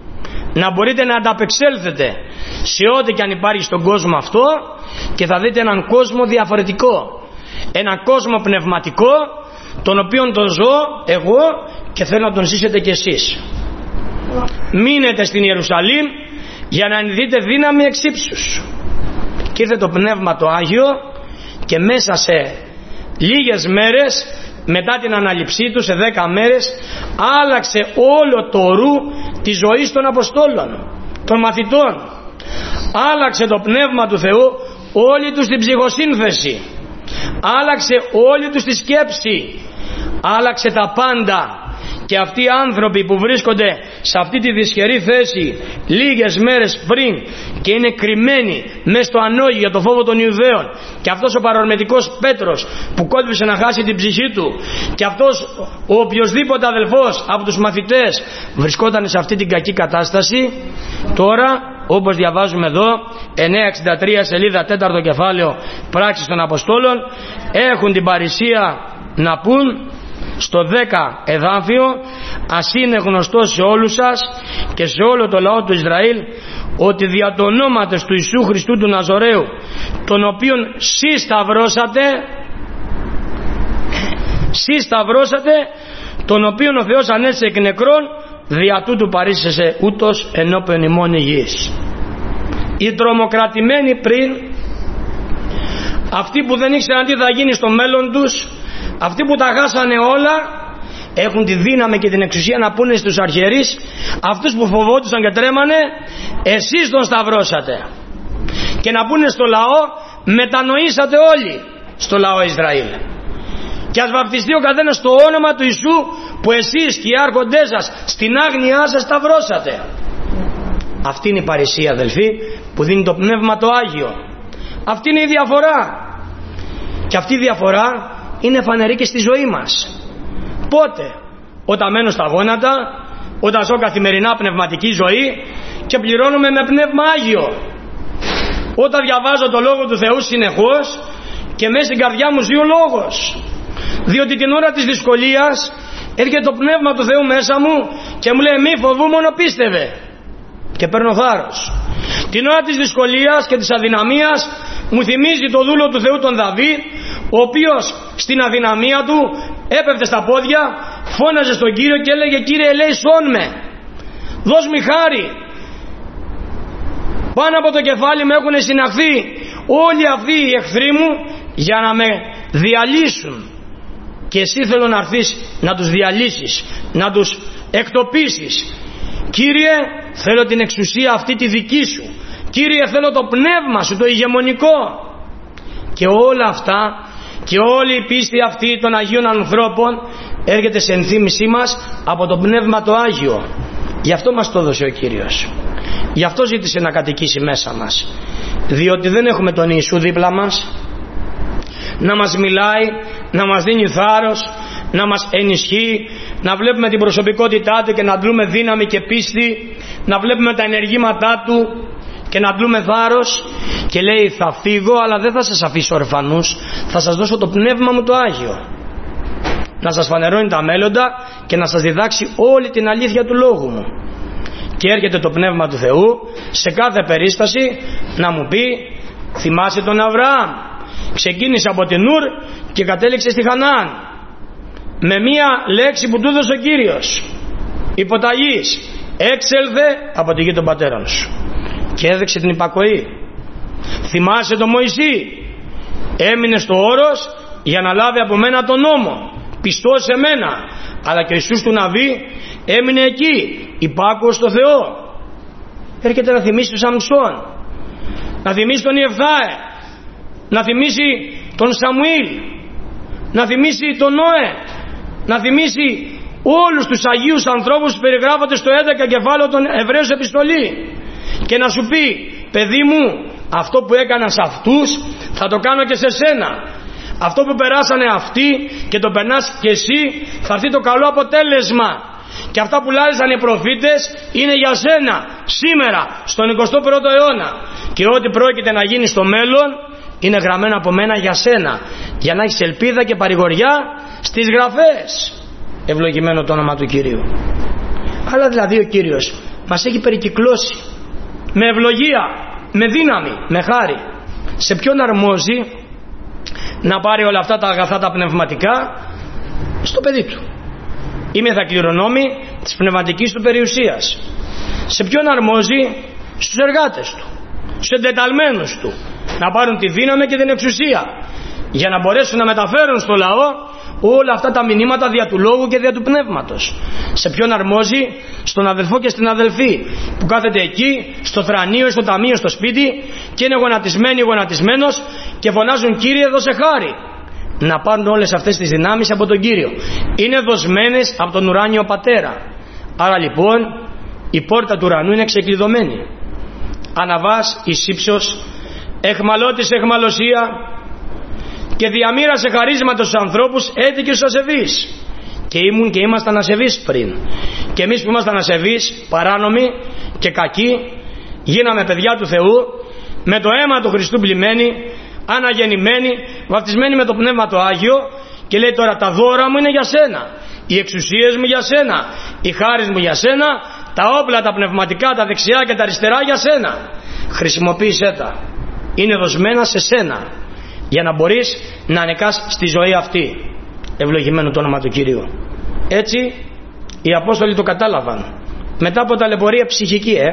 να μπορείτε να ανταπεξέλθετε σε ό,τι και αν υπάρχει στον κόσμο αυτό και θα δείτε έναν κόσμο διαφορετικό, έναν κόσμο πνευματικό τον οποίον τον ζω εγώ και θέλω να τον ζήσετε κι εσείς. Μείνετε στην Ιερουσαλήμ για να δείτε δύναμη εξ ύψους. Και ήρθε το Πνεύμα το Άγιο και μέσα σε λίγες μέρες μετά την ανάληψή του, σε δέκα μέρες, άλλαξε όλο το ρου της ζωής των Αποστόλων, των μαθητών. Άλλαξε το Πνεύμα του Θεού όλη τους την ψυχοσύνθεση, άλλαξε όλη τους τη σκέψη, άλλαξε τα πάντα. Και αυτοί οι άνθρωποι που βρίσκονται σε αυτή τη δυσχερή θέση λίγες μέρες πριν και είναι κρυμμένοι μέσα στο ανόγι για το φόβο των Ιουδαίων, και αυτός ο παρορμητικός Πέτρος που κόντυψε να χάσει την ψυχή του, και αυτός ο οποιοσδήποτε αδελφός από τους μαθητές βρισκόταν σε αυτή την κακή κατάσταση, τώρα όπως διαβάζουμε εδώ εννιακόσια εξήντα τρία σελίδα τέταρτο κεφάλαιο Πράξεις των Αποστόλων, έχουν την παρησία να πούν στο δέκα εδάφιο, ας είναι γνωστό σε όλους σας και σε όλο το λαό του Ισραήλ ότι δια το ονόματος του Ιησού Χριστού του Ναζωραίου, τον οποίον συσταυρώσατε, συσταυρώσατε, τον οποίον ο Θεός ανέστησε εκ νεκρών, δια τούτου παρήσεσε ούτως ενώπιον ημών η γης. Οι τρομοκρατημένοι πριν, αυτοί που δεν ήξεραν τι θα γίνει στο μέλλον τους, αυτοί που τα χάσανε όλα, έχουν τη δύναμη και την εξουσία να πούνε στους αρχιερείς, αυτούς που φοβόντουσαν και τρέμανε, εσείς τον σταυρώσατε. Και να πούνε στο λαό, μετανοήσατε όλοι. στο λαό Ισραήλ. Και ας βαπτιστεί ο καθένας στο όνομα του Ιησού που εσείς και οι άρχοντές σας στην άγνοιά σας σταυρώσατε. Αυτή είναι η παρησία, αδελφοί, που δίνει το Πνεύμα το Άγιο. Αυτή είναι η διαφορά. Και αυτή η διαφορά είναι φανερή και στη ζωή μας. Πότε? Όταν μένω στα γόνατα, όταν ζω καθημερινά πνευματική ζωή και πληρώνουμε με Πνεύμα Άγιο. Όταν διαβάζω το Λόγο του Θεού συνεχώς και μέσα στην καρδιά μου ζει ο Λόγος. Διότι την ώρα της δυσκολίας έρχεται το Πνεύμα του Θεού μέσα μου και μου λέει μη φοβού, μόνο πίστευε. Και παίρνω θάρρος. Την ώρα της δυσκολίας και της αδυναμίας μου θυμίζει το δούλο του Θεού τον Δαβίδ, ο οποίος στην αδυναμία του έπεφτε στα πόδια, φώναζε στον Κύριο και έλεγε Κύριε ελέησόν με, δώσ' μου χάρη. Πάνω από το κεφάλι μου έχουν συναχθεί όλοι αυτοί οι εχθροί μου για να με διαλύσουν. Και εσύ θέλω να έρθεις να τους διαλύσεις, να τους εκτοπίσεις. Κύριε, θέλω την εξουσία αυτή τη δική σου. Κύριε, θέλω το πνεύμα σου, το ηγεμονικό. Και όλα αυτά και όλη η πίστη αυτή των Αγίων ανθρώπων έρχεται σε ενθύμησή μας από το Πνεύμα το Άγιο. Γι' αυτό μας το έδωσε ο Κύριος. Γι' αυτό ζήτησε να κατοικήσει μέσα μας. Διότι δεν έχουμε τον Ιησού δίπλα μας να μας μιλάει, να μας δίνει θάρρος, να μας ενισχύει, να βλέπουμε την προσωπικότητά του και να αντλούμε δύναμη και πίστη, να βλέπουμε τα ενεργήματά του και να αντλούμε θάρρος. Και λέει θα φύγω αλλά δεν θα σας αφήσω ορφανούς, θα σας δώσω το Πνεύμα μου το Άγιο, να σας φανερώνει τα μέλλοντα και να σας διδάξει όλη την αλήθεια του Λόγου μου. Και έρχεται το Πνεύμα του Θεού σε κάθε περίσταση να μου πει θυμάσαι τον Αβραάμ, ξεκίνησε από την Ουρ και κατέληξε στη Χαναάν με μία λέξη που του έδωσε ο Κύριος, υποταγής, έξελθε από τη γη των πατέρων σου, και έδειξε την υπακοή. Θυμάσαι τον Μωυσή, έμεινε στο όρος για να λάβει από μένα τον νόμο, πιστός σε μένα, αλλά και ο Ιησούς του Ναβί έμεινε εκεί, υπάκουος στο Θεό. Έρχεται να θυμίσει τον Σαμψόν, να θυμίσει τον Ιεφθάε, να θυμίσει τον Σαμουήλ, να θυμίσει τον Νόε, να θυμίσει όλους τους Αγίους ανθρώπους που περιγράφονται στο έντεκα κεφάλαιο των Εβραίους επιστολή και να σου πει παιδί μου, αυτό που έκανα σε αυτούς θα το κάνω και σε σένα, αυτό που περάσανε αυτοί και το περνάς και εσύ θα έρθει το καλό αποτέλεσμα, και αυτά που λάριζαν οι προφήτες είναι για σένα σήμερα στον εικοστό πρώτο αιώνα, και ό,τι πρόκειται να γίνει στο μέλλον είναι γραμμένο από μένα για σένα, για να έχεις ελπίδα και παρηγοριά στις γραφές. Ευλογημένο το όνομα του Κυρίου. Αλλά δηλαδή ο Κύριος μας έχει περικυκλώσει με ευλογία, με δύναμη, με χάρη. Σε ποιον αρμόζει να πάρει όλα αυτά τα αγαθά τα πνευματικά? Στο παιδί του. Είμαι θα κληρονόμη της πνευματικής του περιουσίας. Σε ποιον αρμόζει? Στους εργάτες του, στους εντεταλμένους του, να πάρουν τη δύναμη και την εξουσία για να μπορέσουν να μεταφέρουν στο λαό όλα αυτά τα μηνύματα δια του Λόγου και δια του Πνεύματος. Σε ποιον αρμόζει? Στον αδελφό και στην αδελφή που κάθεται εκεί στο θρανείο, στο ταμείο, στο σπίτι και είναι γονατισμένοι, γονατισμένος και φωνάζουν Κύριε δώσε χάρη. Να πάρουν όλες αυτές τις δυνάμεις από τον Κύριο. Είναι δοσμένες από τον ουράνιο Πατέρα. Άρα λοιπόν η πόρτα του ουρανού είναι ξεκλειδωμένη. Αναβάς εις ύψος, εχμαλώτης εχμαλωσία, και διαμοίρασε χαρίσματα στους ανθρώπους έτη και στους ασεβείς. Και ήμουν και ήμασταν ασεβείς πριν. Και εμείς που ήμασταν ασεβείς, παράνομοι και κακοί, γίναμε παιδιά του Θεού, με το αίμα του Χριστού πλημμένοι, αναγεννημένοι, βαπτισμένοι με το Πνεύμα το Άγιο, και λέει τώρα τα δώρα μου είναι για σένα, οι εξουσίες μου για σένα, οι χάρις μου για σένα, τα όπλα τα πνευματικά, τα δεξιά και τα αριστερά για σένα. Χρησιμοποίησέ τα. Είναι δοσμένα σε σένα για να μπορείς να ανεκάς στη ζωή αυτή. Ευλογημένο το όνομα του Κυρίου. Έτσι οι Απόστολοι το κατάλαβαν μετά από ταλαιπωρία ψυχική ε,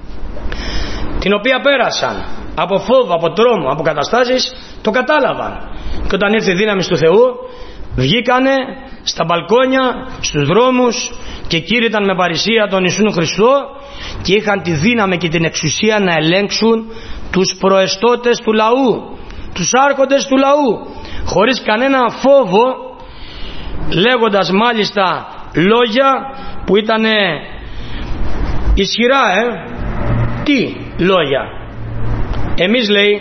την οποία πέρασαν από φόβο, από τρόμο, από καταστάσεις, το κατάλαβαν, και όταν ήρθε η δύναμη του Θεού βγήκανε στα μπαλκόνια, στους δρόμους και κήρυταν με παρησία τον Ιησούν Χριστό και είχαν τη δύναμη και την εξουσία να ελέγξουν τους προεστώτες του λαού, τους άρχοντες του λαού, χωρίς κανένα φόβο, λέγοντας μάλιστα λόγια που ήταν ισχυρά. ε? Τι λόγια? Εμείς, λέει,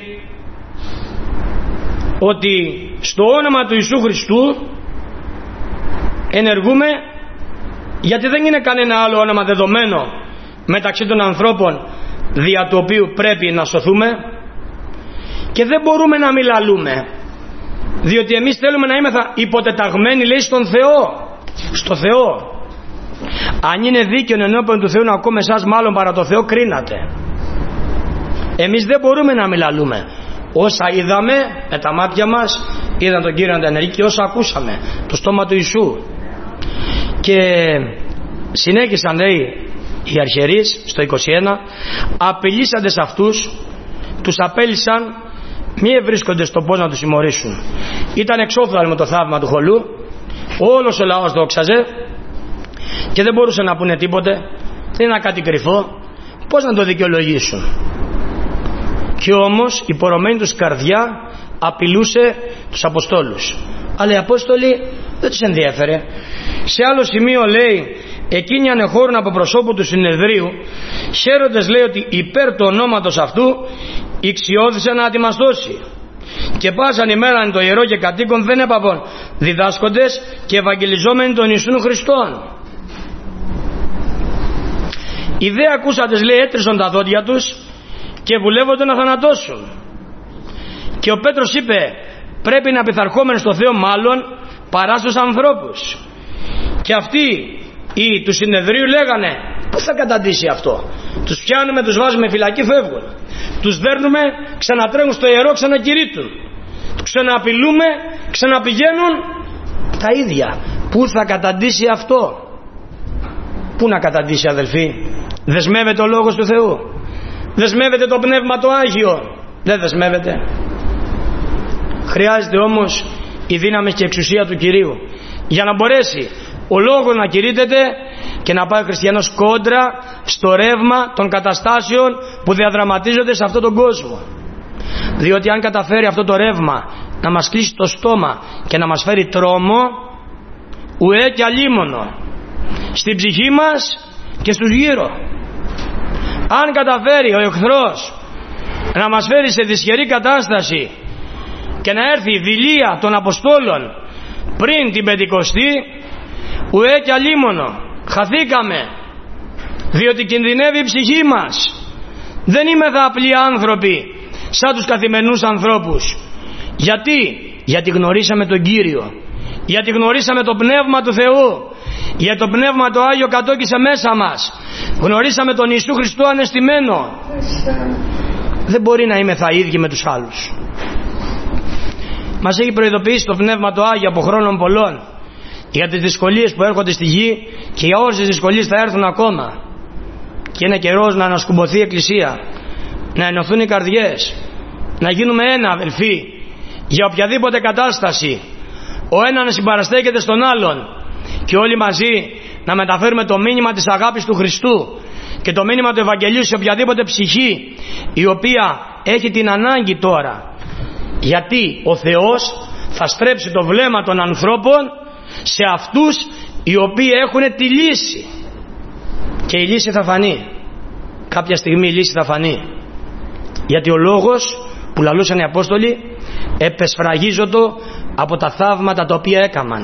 ότι στο όνομα του Ιησού Χριστού ενεργούμε, γιατί δεν είναι κανένα άλλο όνομα δεδομένο μεταξύ των ανθρώπων δια του οποίου πρέπει να σωθούμε, και δεν μπορούμε να μιλαλούμε, διότι εμείς θέλουμε να είμεθα υποτεταγμένοι, λέει, στον Θεό, στο Θεό. Αν είναι δίκαιο ενώπιον του Θεού να ακούμε εσάς, μάλλον παρά το Θεό κρίνατε. Εμείς δεν μπορούμε να μιλαλούμε. Όσα είδαμε με τα μάτια μας, είδαν τον Κύριο να τα ενεργεί, και όσα ακούσαμε το στόμα του Ιησού. Και συνέχισαν, λέει, οι αρχιερείς στο είκοσι ένα, απειλήσαντες αυτούς, τους απέλησαν μη ευρίσκονται στο πώς να τους συμμορήσουν. Ήταν εξόφθαλμο το θαύμα του χολού, όλος ο λαός δόξαζε και δεν μπορούσαν να πούνε τίποτε, δεν ήταν κάτι κρυφό, πώς να το δικαιολογήσουν. Και όμως η πορωμένη τους καρδιά απειλούσε τους Αποστόλους, αλλά οι Απόστολοι δεν τους ενδιέφερε. Σε άλλο σημείο λέει, εκείνοι ανεχώρουν από προσώπου του συνεδρίου, χαίροντες, λέει, ότι υπέρ του ονόματος αυτού ηξιώθησε να ατιμαστώσει, και πάσαν ημέραν το ιερό και κατοίκον δεν έπαβον διδάσκοντες και ευαγγελιζόμενοι τον Ιησούν Χριστόν. Οι δε ακούσαντες, λέει, έτρισαν τα δόντια τους και βουλεύονται να θανατώσουν. Και ο Πέτρος είπε, πρέπει να πειθαρχόμεν στο Θεό μάλλον παρά στους ανθρώπους. Και αυτοί οι του συνεδρίου λέγανε, πώς θα καταντήσει αυτό? Τους πιάνουμε, τους βάζουμε φυλακή, φεύγουν. Τους δέρνουμε, ξανατρέχουν στο ιερό, ξανακηρύττουν. Τους ξαναπειλούμε, ξαναπηγαίνουν. Τα ίδια. Πού θα καταντήσει αυτό? Πού να καταντήσει, αδελφοί? Δεσμεύεται ο Λόγος του Θεού? Δεσμεύεται το Πνεύμα το Άγιο? Δεν δεσμεύεται. Χρειάζεται όμως η δύναμη και εξουσία του Κυρίου για να μπορέσει ο Λόγος να κηρύττεται και να πάει ο χριστιανός κόντρα στο ρεύμα των καταστάσεων που διαδραματίζονται σε αυτόν τον κόσμο. Διότι αν καταφέρει αυτό το ρεύμα να μας κλείσει το στόμα και να μας φέρει τρόμο, ουέ και αλίμονο στην ψυχή μας και στους γύρω. Αν καταφέρει ο εχθρός να μας φέρει σε δυσχερή κατάσταση και να έρθει η δειλία των Αποστόλων πριν την Πεντηκοστή, ουέ και αλίμονο, χαθήκαμε, διότι κινδυνεύει η ψυχή μας. Δεν είμεθα απλοί άνθρωποι σαν τους καθημερινούς ανθρώπους. Γιατί? Γιατί γνωρίσαμε τον Κύριο, γιατί γνωρίσαμε το Πνεύμα του Θεού, γιατί το Πνεύμα το Άγιο κατόκισε μέσα μας, γνωρίσαμε τον Ιησού Χριστό ανεστημένο. Δεν μπορεί να είμεθα ίδιοι με τους άλλους. Μας έχει προειδοποιήσει το Πνεύμα το Άγιο από χρόνων πολλών για τις δυσκολίες που έρχονται στη γη και για όσες δυσκολίες θα έρθουν ακόμα. Και είναι καιρός να ανασκουμποθεί η Εκκλησία, να ενωθούν οι καρδιές, να γίνουμε ένα, αδελφοί, για οποιαδήποτε κατάσταση. Ο ένας να συμπαραστέκεται στον άλλον και όλοι μαζί να μεταφέρουμε το μήνυμα της αγάπης του Χριστού και το μήνυμα του Ευαγγελίου σε οποιαδήποτε ψυχή η οποία έχει την ανάγκη τώρα. Γιατί ο Θεός θα στρέψει το βλέμμα των ανθρώπων σε αυτούς οι οποίοι έχουν τη λύση, και η λύση θα φανεί κάποια στιγμή, η λύση θα φανεί, γιατί ο λόγος που λαλούσαν οι Απόστολοι επεσφραγίζοντο από τα θαύματα τα οποία έκαναν,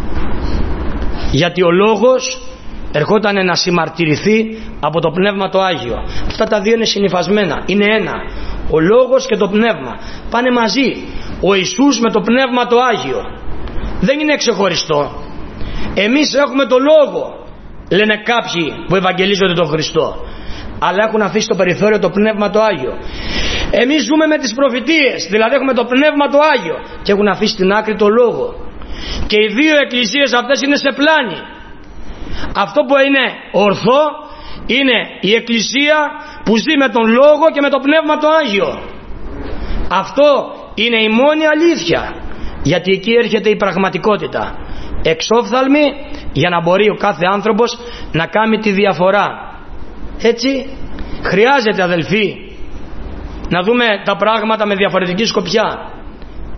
γιατί ο λόγος ερχόταν να συμμαρτυρηθεί από το Πνεύμα το Άγιο. Αυτά τα δύο είναι συνυφασμένα, είναι ένα. Ο λόγος και το Πνεύμα πάνε μαζί. Ο Ιησούς με το Πνεύμα το Άγιο δεν είναι ξεχωριστό. Εμείς έχουμε το λόγο, λένε κάποιοι που ευαγγελίζονται τον Χριστό, αλλά έχουν αφήσει το περιθώριο το Πνεύμα το Άγιο. Εμείς ζούμε με τις προφητείες, δηλαδή έχουμε το Πνεύμα το Άγιο, και έχουν αφήσει στην άκρη το λόγο. Και οι δύο εκκλησίες αυτές είναι σε πλάνη. Αυτό που είναι ορθό είναι η εκκλησία που ζει με τον Λόγο και με το Πνεύμα το Άγιο. Αυτό είναι η μόνη αλήθεια, γιατί εκεί έρχεται η πραγματικότητα εξόφθαλμη, για να μπορεί ο κάθε άνθρωπος να κάνει τη διαφορά. Έτσι χρειάζεται, αδελφοί, να δούμε τα πράγματα με διαφορετική σκοπιά.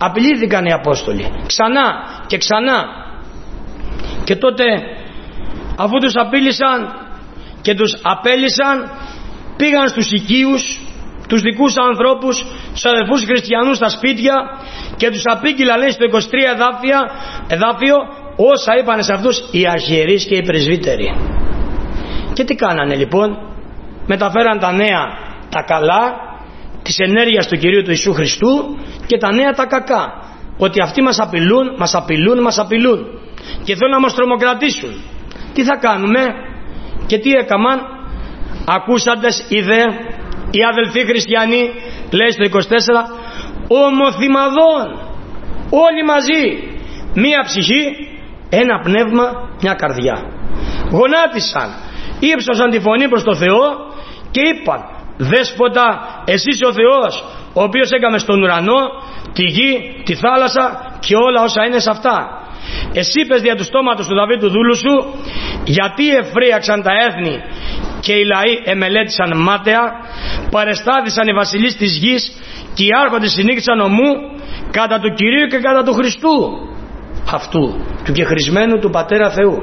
Απειλήθηκαν οι Απόστολοι ξανά και ξανά. Και τότε, αφού τους απείλησαν και τους απέλυσαν, πήγαν στους οικείους, τους δικούς ανθρώπους, τους αδελφούς χριστιανούς στα σπίτια και τους απήγγειλαν, λέει στο είκοσι τρία εδάφια, εδάφιο, όσα είπαν σε αυτούς οι αρχιερείς και οι πρεσβύτεροι. Και τι κάνανε λοιπόν? Μεταφέραν τα νέα τα καλά της ενέργειας του Κυρίου του Ιησού Χριστού και τα νέα τα κακά, ότι αυτοί μας απειλούν, μας απειλούν, μας απειλούν και θέλουν να μας τρομοκρατήσουν. Τι θα κάνουμε? Και τι έκαμαν? Ακούσαντες είδε οι αδελφοί χριστιανοί, λέει στο είκοσι τέσσερα, ομοθυμαδών, όλοι μαζί, μία ψυχή, ένα πνεύμα, μια καρδιά. Γονάτισαν, ύψωσαν τη φωνή προς το Θεό και είπαν, Δέσποτα, εσύ είσαι ο Θεός, ο οποίος έκαμε στον ουρανό, τη γη, τη θάλασσα και όλα όσα είναι σε αυτά. Εσύ είπες δια του στόματος του Δαβίδ του δούλου σου, γιατί εφρίαξαν τα έθνη και οι λαοί εμελέτησαν μάταια, παρεστάθησαν οι βασιλείς της γης και οι άρχοντες συνήξαν ομού κατά του Κυρίου και κατά του Χριστού αυτού, του κεχρισμένου του Πατέρα Θεού.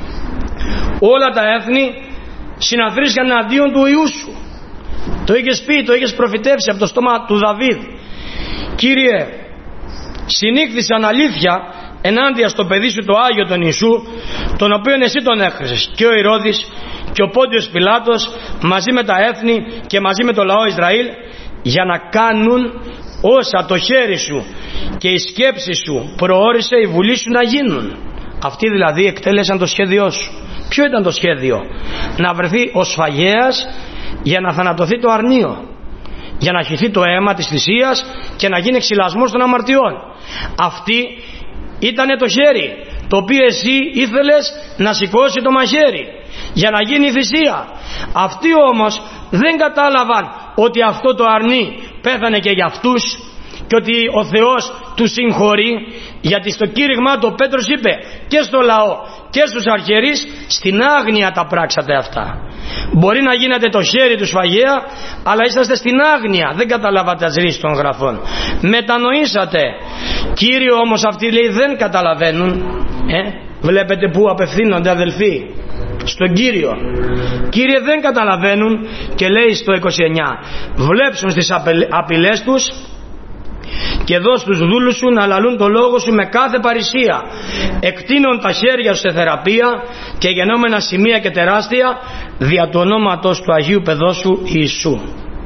Όλα τα έθνη συναθρίσκαν εναντίον του Υιού σου. Το είχες πει, το είχες προφητεύσει από το στόμα του Δαβίδ. Κύριε, συνήχθησαν αλήθεια ενάντια στο παιδί σου το Άγιο τον Ιησού, τον οποίον εσύ τον έχρισες, και ο Ηρώδης και ο Πόντιος Πιλάτος μαζί με τα έθνη και μαζί με το λαό Ισραήλ, για να κάνουν όσα το χέρι σου και η σκέψη σου προόρισε η βουλή σου να γίνουν. Αυτοί δηλαδή εκτέλεσαν το σχέδιό σου. Ποιο ήταν το σχέδιο? Να βρεθεί ο σφαγέας για να θανατωθεί το αρνείο, για να χυθεί το αίμα της θυσίας και να γίνει εξυλασμός των αμαρτιών. Αυτή ήτανε το χέρι το οποίο εσύ ήθελες να σηκώσει το μαχαίρι για να γίνει η θυσία. Αυτοί όμως δεν κατάλαβαν ότι αυτό το αρνί πέθανε και για αυτούς και ότι ο Θεός τους συγχωρεί, γιατί στο κήρυγμά του ο Πέτρος είπε και στο λαό και στους αρχιερείς, στην άγνοια τα πράξατε αυτά. Μπορεί να γίνατε το χέρι του σφαγέα, αλλά είσαστε στην άγνοια, δεν καταλάβατε τις ρίσεις των γραφών. Μετανοήσατε. Κύριε όμως αυτοί, λέει, δεν καταλαβαίνουν. ε? Βλέπετε που απευθύνονται αδελφοί? Στον Κύριο. Κύριε, δεν καταλαβαίνουν. Και λέει στο είκοσι εννιά, βλέψουν στις απειλές τους και δώσ' τους δούλους σου να λαλούν το λόγο σου με κάθε παρησία, εκτείνουν τα χέρια σου σε θεραπεία και γεννόμενα σημεία και τεράστια δια του ονόματος του Αγίου Παιδός σου Ιησού.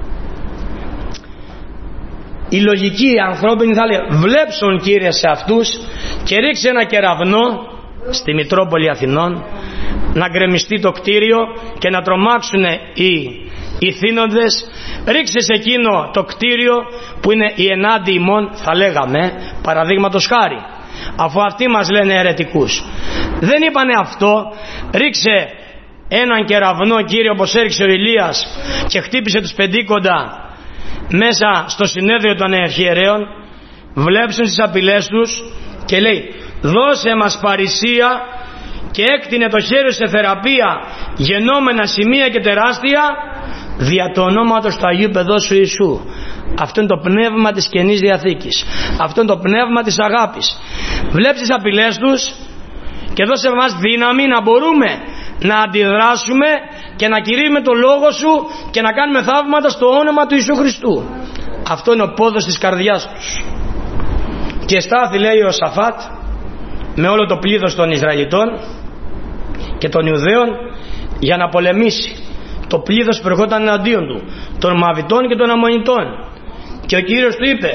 Η λογική ανθρώπινη θα λέει, βλέψουν Κύριε σε αυτούς και ρίξε ένα κεραυνό στη Μητρόπολη Αθηνών, να γκρεμιστεί το κτίριο και να τρομάξουν οι οι θύνοντες. Ρίξε σε εκείνο το κτίριο που είναι οι ενάντια ημών, θα λέγαμε, παραδείγματος χάρη, αφού αυτοί μας λένε αιρετικούς. Δεν είπανε αυτό. Ρίξε έναν κεραυνό, Κύριε, όπως έριξε ο Ηλίας και χτύπησε τους πεντήκοντα μέσα στο συνέδριο των αρχιερέων. Βλέψουν τις απειλές τους και λέει, δώσε μας παρησία, και έκτινε το χέρι σε θεραπεία γεννόμενα σημεία και τεράστια δια το ονόματος του Αγίου Παιδός σου Ιησού. Αυτό είναι το πνεύμα της Καινής Διαθήκης. Αυτό είναι το πνεύμα της αγάπης. Βλέπεις τις απειλές τους και δώσε μας δύναμη να μπορούμε να αντιδράσουμε και να κηρύουμε το λόγο σου και να κάνουμε θαύματα στο όνομα του Ιησού Χριστού. Αυτό είναι ο πόδος της καρδιάς τους. Και στάθη, λέει ο Σαφάτ, με όλο το πλήθος των Ισραηλιτών και των Ιουδαίων για να πολεμήσει. Το πλήθος που ερχόταν εναντίον του, των Μαβιτών και των Αμμονιτών. Και ο Κύριος του είπε,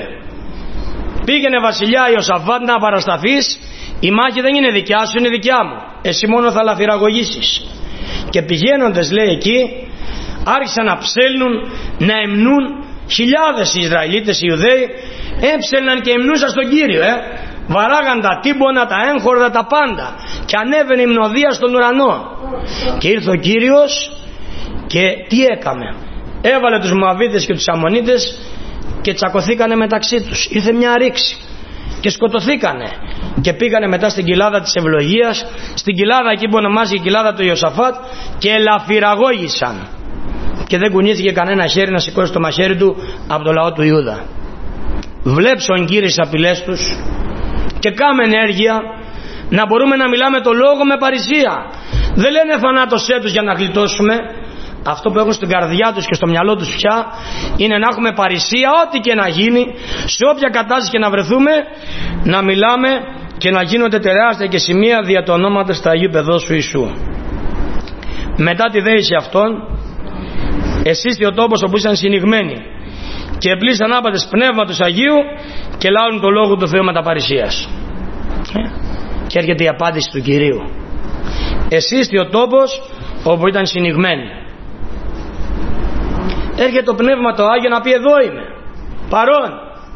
πήγαινε βασιλιά Ιωσαφάτ να παρασταθείς, η μάχη δεν είναι δικιά σου, είναι δικιά μου, εσύ μόνο θα λαφυραγωγήσεις. Και πηγαίνοντες, λέει, εκεί άρχισαν να ψέλνουν, να εμνούν. Χιλιάδες οι Ισραηλίτες, οι Ιουδαίοι έψελναν και εμνούσαν στον Κύριο, ε. Βαράγαν τα τύμπονα, τα έγχορδα, τα πάντα, και ανέβαινε η μνοδία στον ουρανό. Και ήρθε ο Κύριος και τι έκαμε? Έβαλε τους Μωαβίτες και τους Αμμονίτες και τσακωθήκανε μεταξύ τους. Ήρθε μια ρήξη και σκοτωθήκανε και πήγανε μετά στην κοιλάδα της ευλογίας, στην κοιλάδα εκεί που ονομάζει η κοιλάδα του Ιωσαφάτ, και ελαφυραγώγησαν και δεν κουνήθηκε κανένα χέρι να σηκώσει το μαχαίρι του από το λαό του Ιούδα. βλέψον Κύριε τις απειλές τους και κάμε ενέργεια να μπορούμε να μιλάμε το λόγο με παρησία. Δεν λένε θανάτωσέ τους για να γλιτώσουμε. Αυτό που έχουν στην καρδιά τους και στο μυαλό τους πια είναι να έχουμε παρησία, ό,τι και να γίνει, σε όποια κατάσταση και να βρεθούμε, να μιλάμε και να γίνονται τεράστια και σημεία δια το ονόματος του Αγίου Παιδός σου Ιησού. Μετά τη δέηση αυτών, εσείς ο τόπος όπου ήσαν συνηγμένοι και επλήσαν άπατες πνεύματος Αγίου και λάβουν το λόγο του Θεού με τα παρησίας. Και έρχεται η απάντηση του Κυρίου. Εσείς ο τόπος όπου ήταν συνηγμένοι. Έρχεται το Πνεύμα το Άγιο να πει εδώ είμαι, παρόν.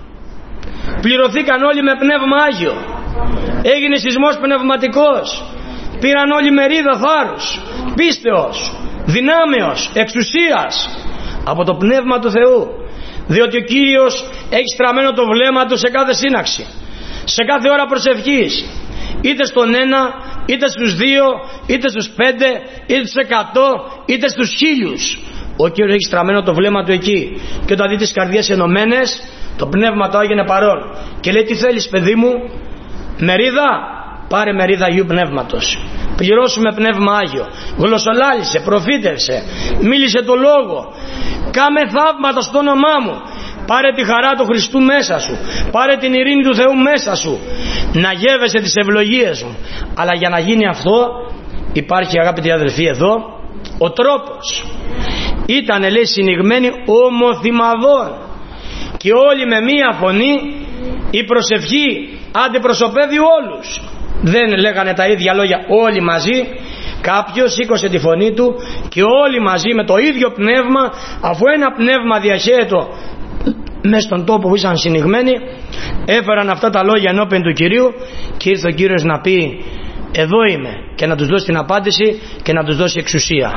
Πληρωθήκαν όλοι με Πνεύμα Άγιο. Έγινε σεισμός πνευματικός. Πήραν όλοι μερίδα θάρρους, πίστεως, δυνάμεως, εξουσίας από το Πνεύμα του Θεού. Διότι ο Κύριος έχει στραμμένο το βλέμμα του σε κάθε σύναξη, σε κάθε ώρα προσευχής, είτε στον ένα, είτε στους δύο, είτε στους πέντε, είτε στους εκατό, είτε στους χίλιους. Ο Κύριος έχει στραμμένο το βλέμμα του εκεί. Και όταν δει τις καρδιές ενωμένες, το Πνεύμα του Άγιο είναι παρόν. Και λέει, τι θέλεις παιδί μου, μερίδα, πάρε μερίδα Αγίου Πνεύματος. Πληρώσουμε Πνεύμα Άγιο. Γλωσσολάλησε, προφήτευσε, μίλησε το λόγο. Κάμε θαύματα στο όνομά μου. Πάρε τη χαρά του Χριστού μέσα σου. Πάρε την ειρήνη του Θεού μέσα σου. Να γεύεσαι τις ευλογίες μου. Αλλά για να γίνει αυτό, υπάρχει αγαπητοί αδελφοί εδώ, ο τρόπος. Ήτανε λέει συνηγμένοι ομοθυμαδών. Και όλοι με μία φωνή, η προσευχή αντιπροσωπεύει όλους. Δεν λέγανε τα ίδια λόγια όλοι μαζί. Κάποιος σήκωσε τη φωνή του και όλοι μαζί με το ίδιο πνεύμα, αφού ένα πνεύμα διαχέετο μες στον τόπο που ήσαν συνηγμένοι, έφεραν αυτά τα λόγια ενώπιον του Κυρίου και ήρθε ο Κύριος να πει εδώ είμαι, και να τους δώσει την απάντηση και να τους δώσει εξουσία.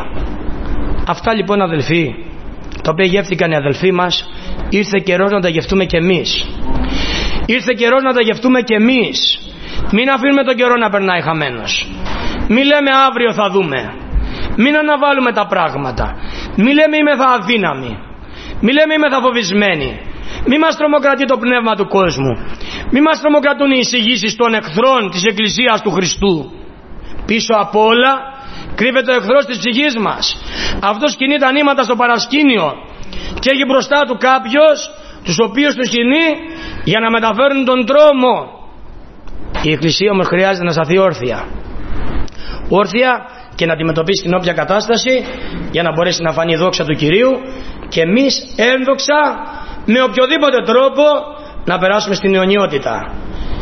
Αυτά λοιπόν αδελφοί, τα οποία γεύτηκαν οι αδελφοί μας, ήρθε καιρός να τα γευτούμε και εμείς. Ήρθε καιρός να τα γευτούμε και εμείς. Μην αφήνουμε τον καιρό να περνάει χαμένος. Μην λέμε αύριο θα δούμε. Μην αναβάλουμε τα πράγματα. Μην λέμε είμαι θα αδύναμοι. Μην λέμε είμαι θα φοβισμένοι. Μην μας τρομοκρατεί το πνεύμα του κόσμου. Μην μας τρομοκρατούν οι εισηγήσεις των εχθρών της Εκκλησίας του Χριστού. Πίσω απ' όλα κρύβεται ο εχθρός της ψυχής μας. Αυτός κινεί τα νήματα στο παρασκήνιο και έχει μπροστά του κάποιος τους οποίους τους κινεί για να μεταφέρουν τον τρόμο. Η Εκκλησία όμως χρειάζεται να σταθεί όρθια. Όρθια και να αντιμετωπίσει την όποια κατάσταση για να μπορέσει να φανεί η δόξα του Κυρίου και εμείς ένδοξα με οποιοδήποτε τρόπο να περάσουμε στην αιωνιότητα.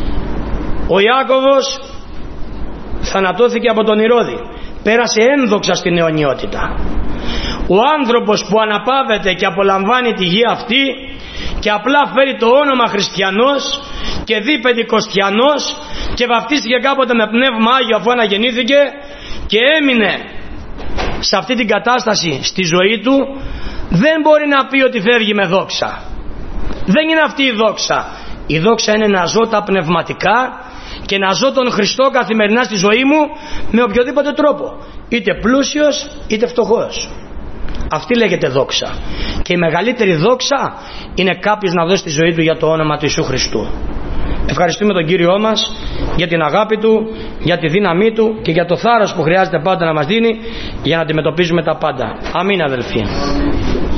Ο Ιάκωβος θανατώθηκε από τον Ηρώδη. Πέρασε ένδοξα στην αιωνιότητα. Ο άνθρωπος που αναπαύεται και απολαμβάνει τη γη αυτή και απλά φέρει το όνομα χριστιανός και δι πεντηκοστιανός και βαφτίστηκε κάποτε με Πνεύμα Άγιο αφού αναγεννήθηκε και έμεινε σε αυτή την κατάσταση στη ζωή του, δεν μπορεί να πει ότι φεύγει με δόξα. Δεν είναι αυτή η δόξα. Η δόξα είναι να ζω τα πνευματικά και να ζω τον Χριστό καθημερινά στη ζωή μου με οποιοδήποτε τρόπο, είτε πλούσιος είτε φτωχός. Αυτή λέγεται δόξα. Και η μεγαλύτερη δόξα είναι κάποιος να δώσει τη ζωή του για το όνομα του Ιησού Χριστού. Ευχαριστούμε τον Κύριό μας για την αγάπη Του, για τη δύναμή Του και για το θάρρος που χρειάζεται πάντα να μας δίνει για να αντιμετωπίζουμε τα πάντα. Αμήν αδελφοί.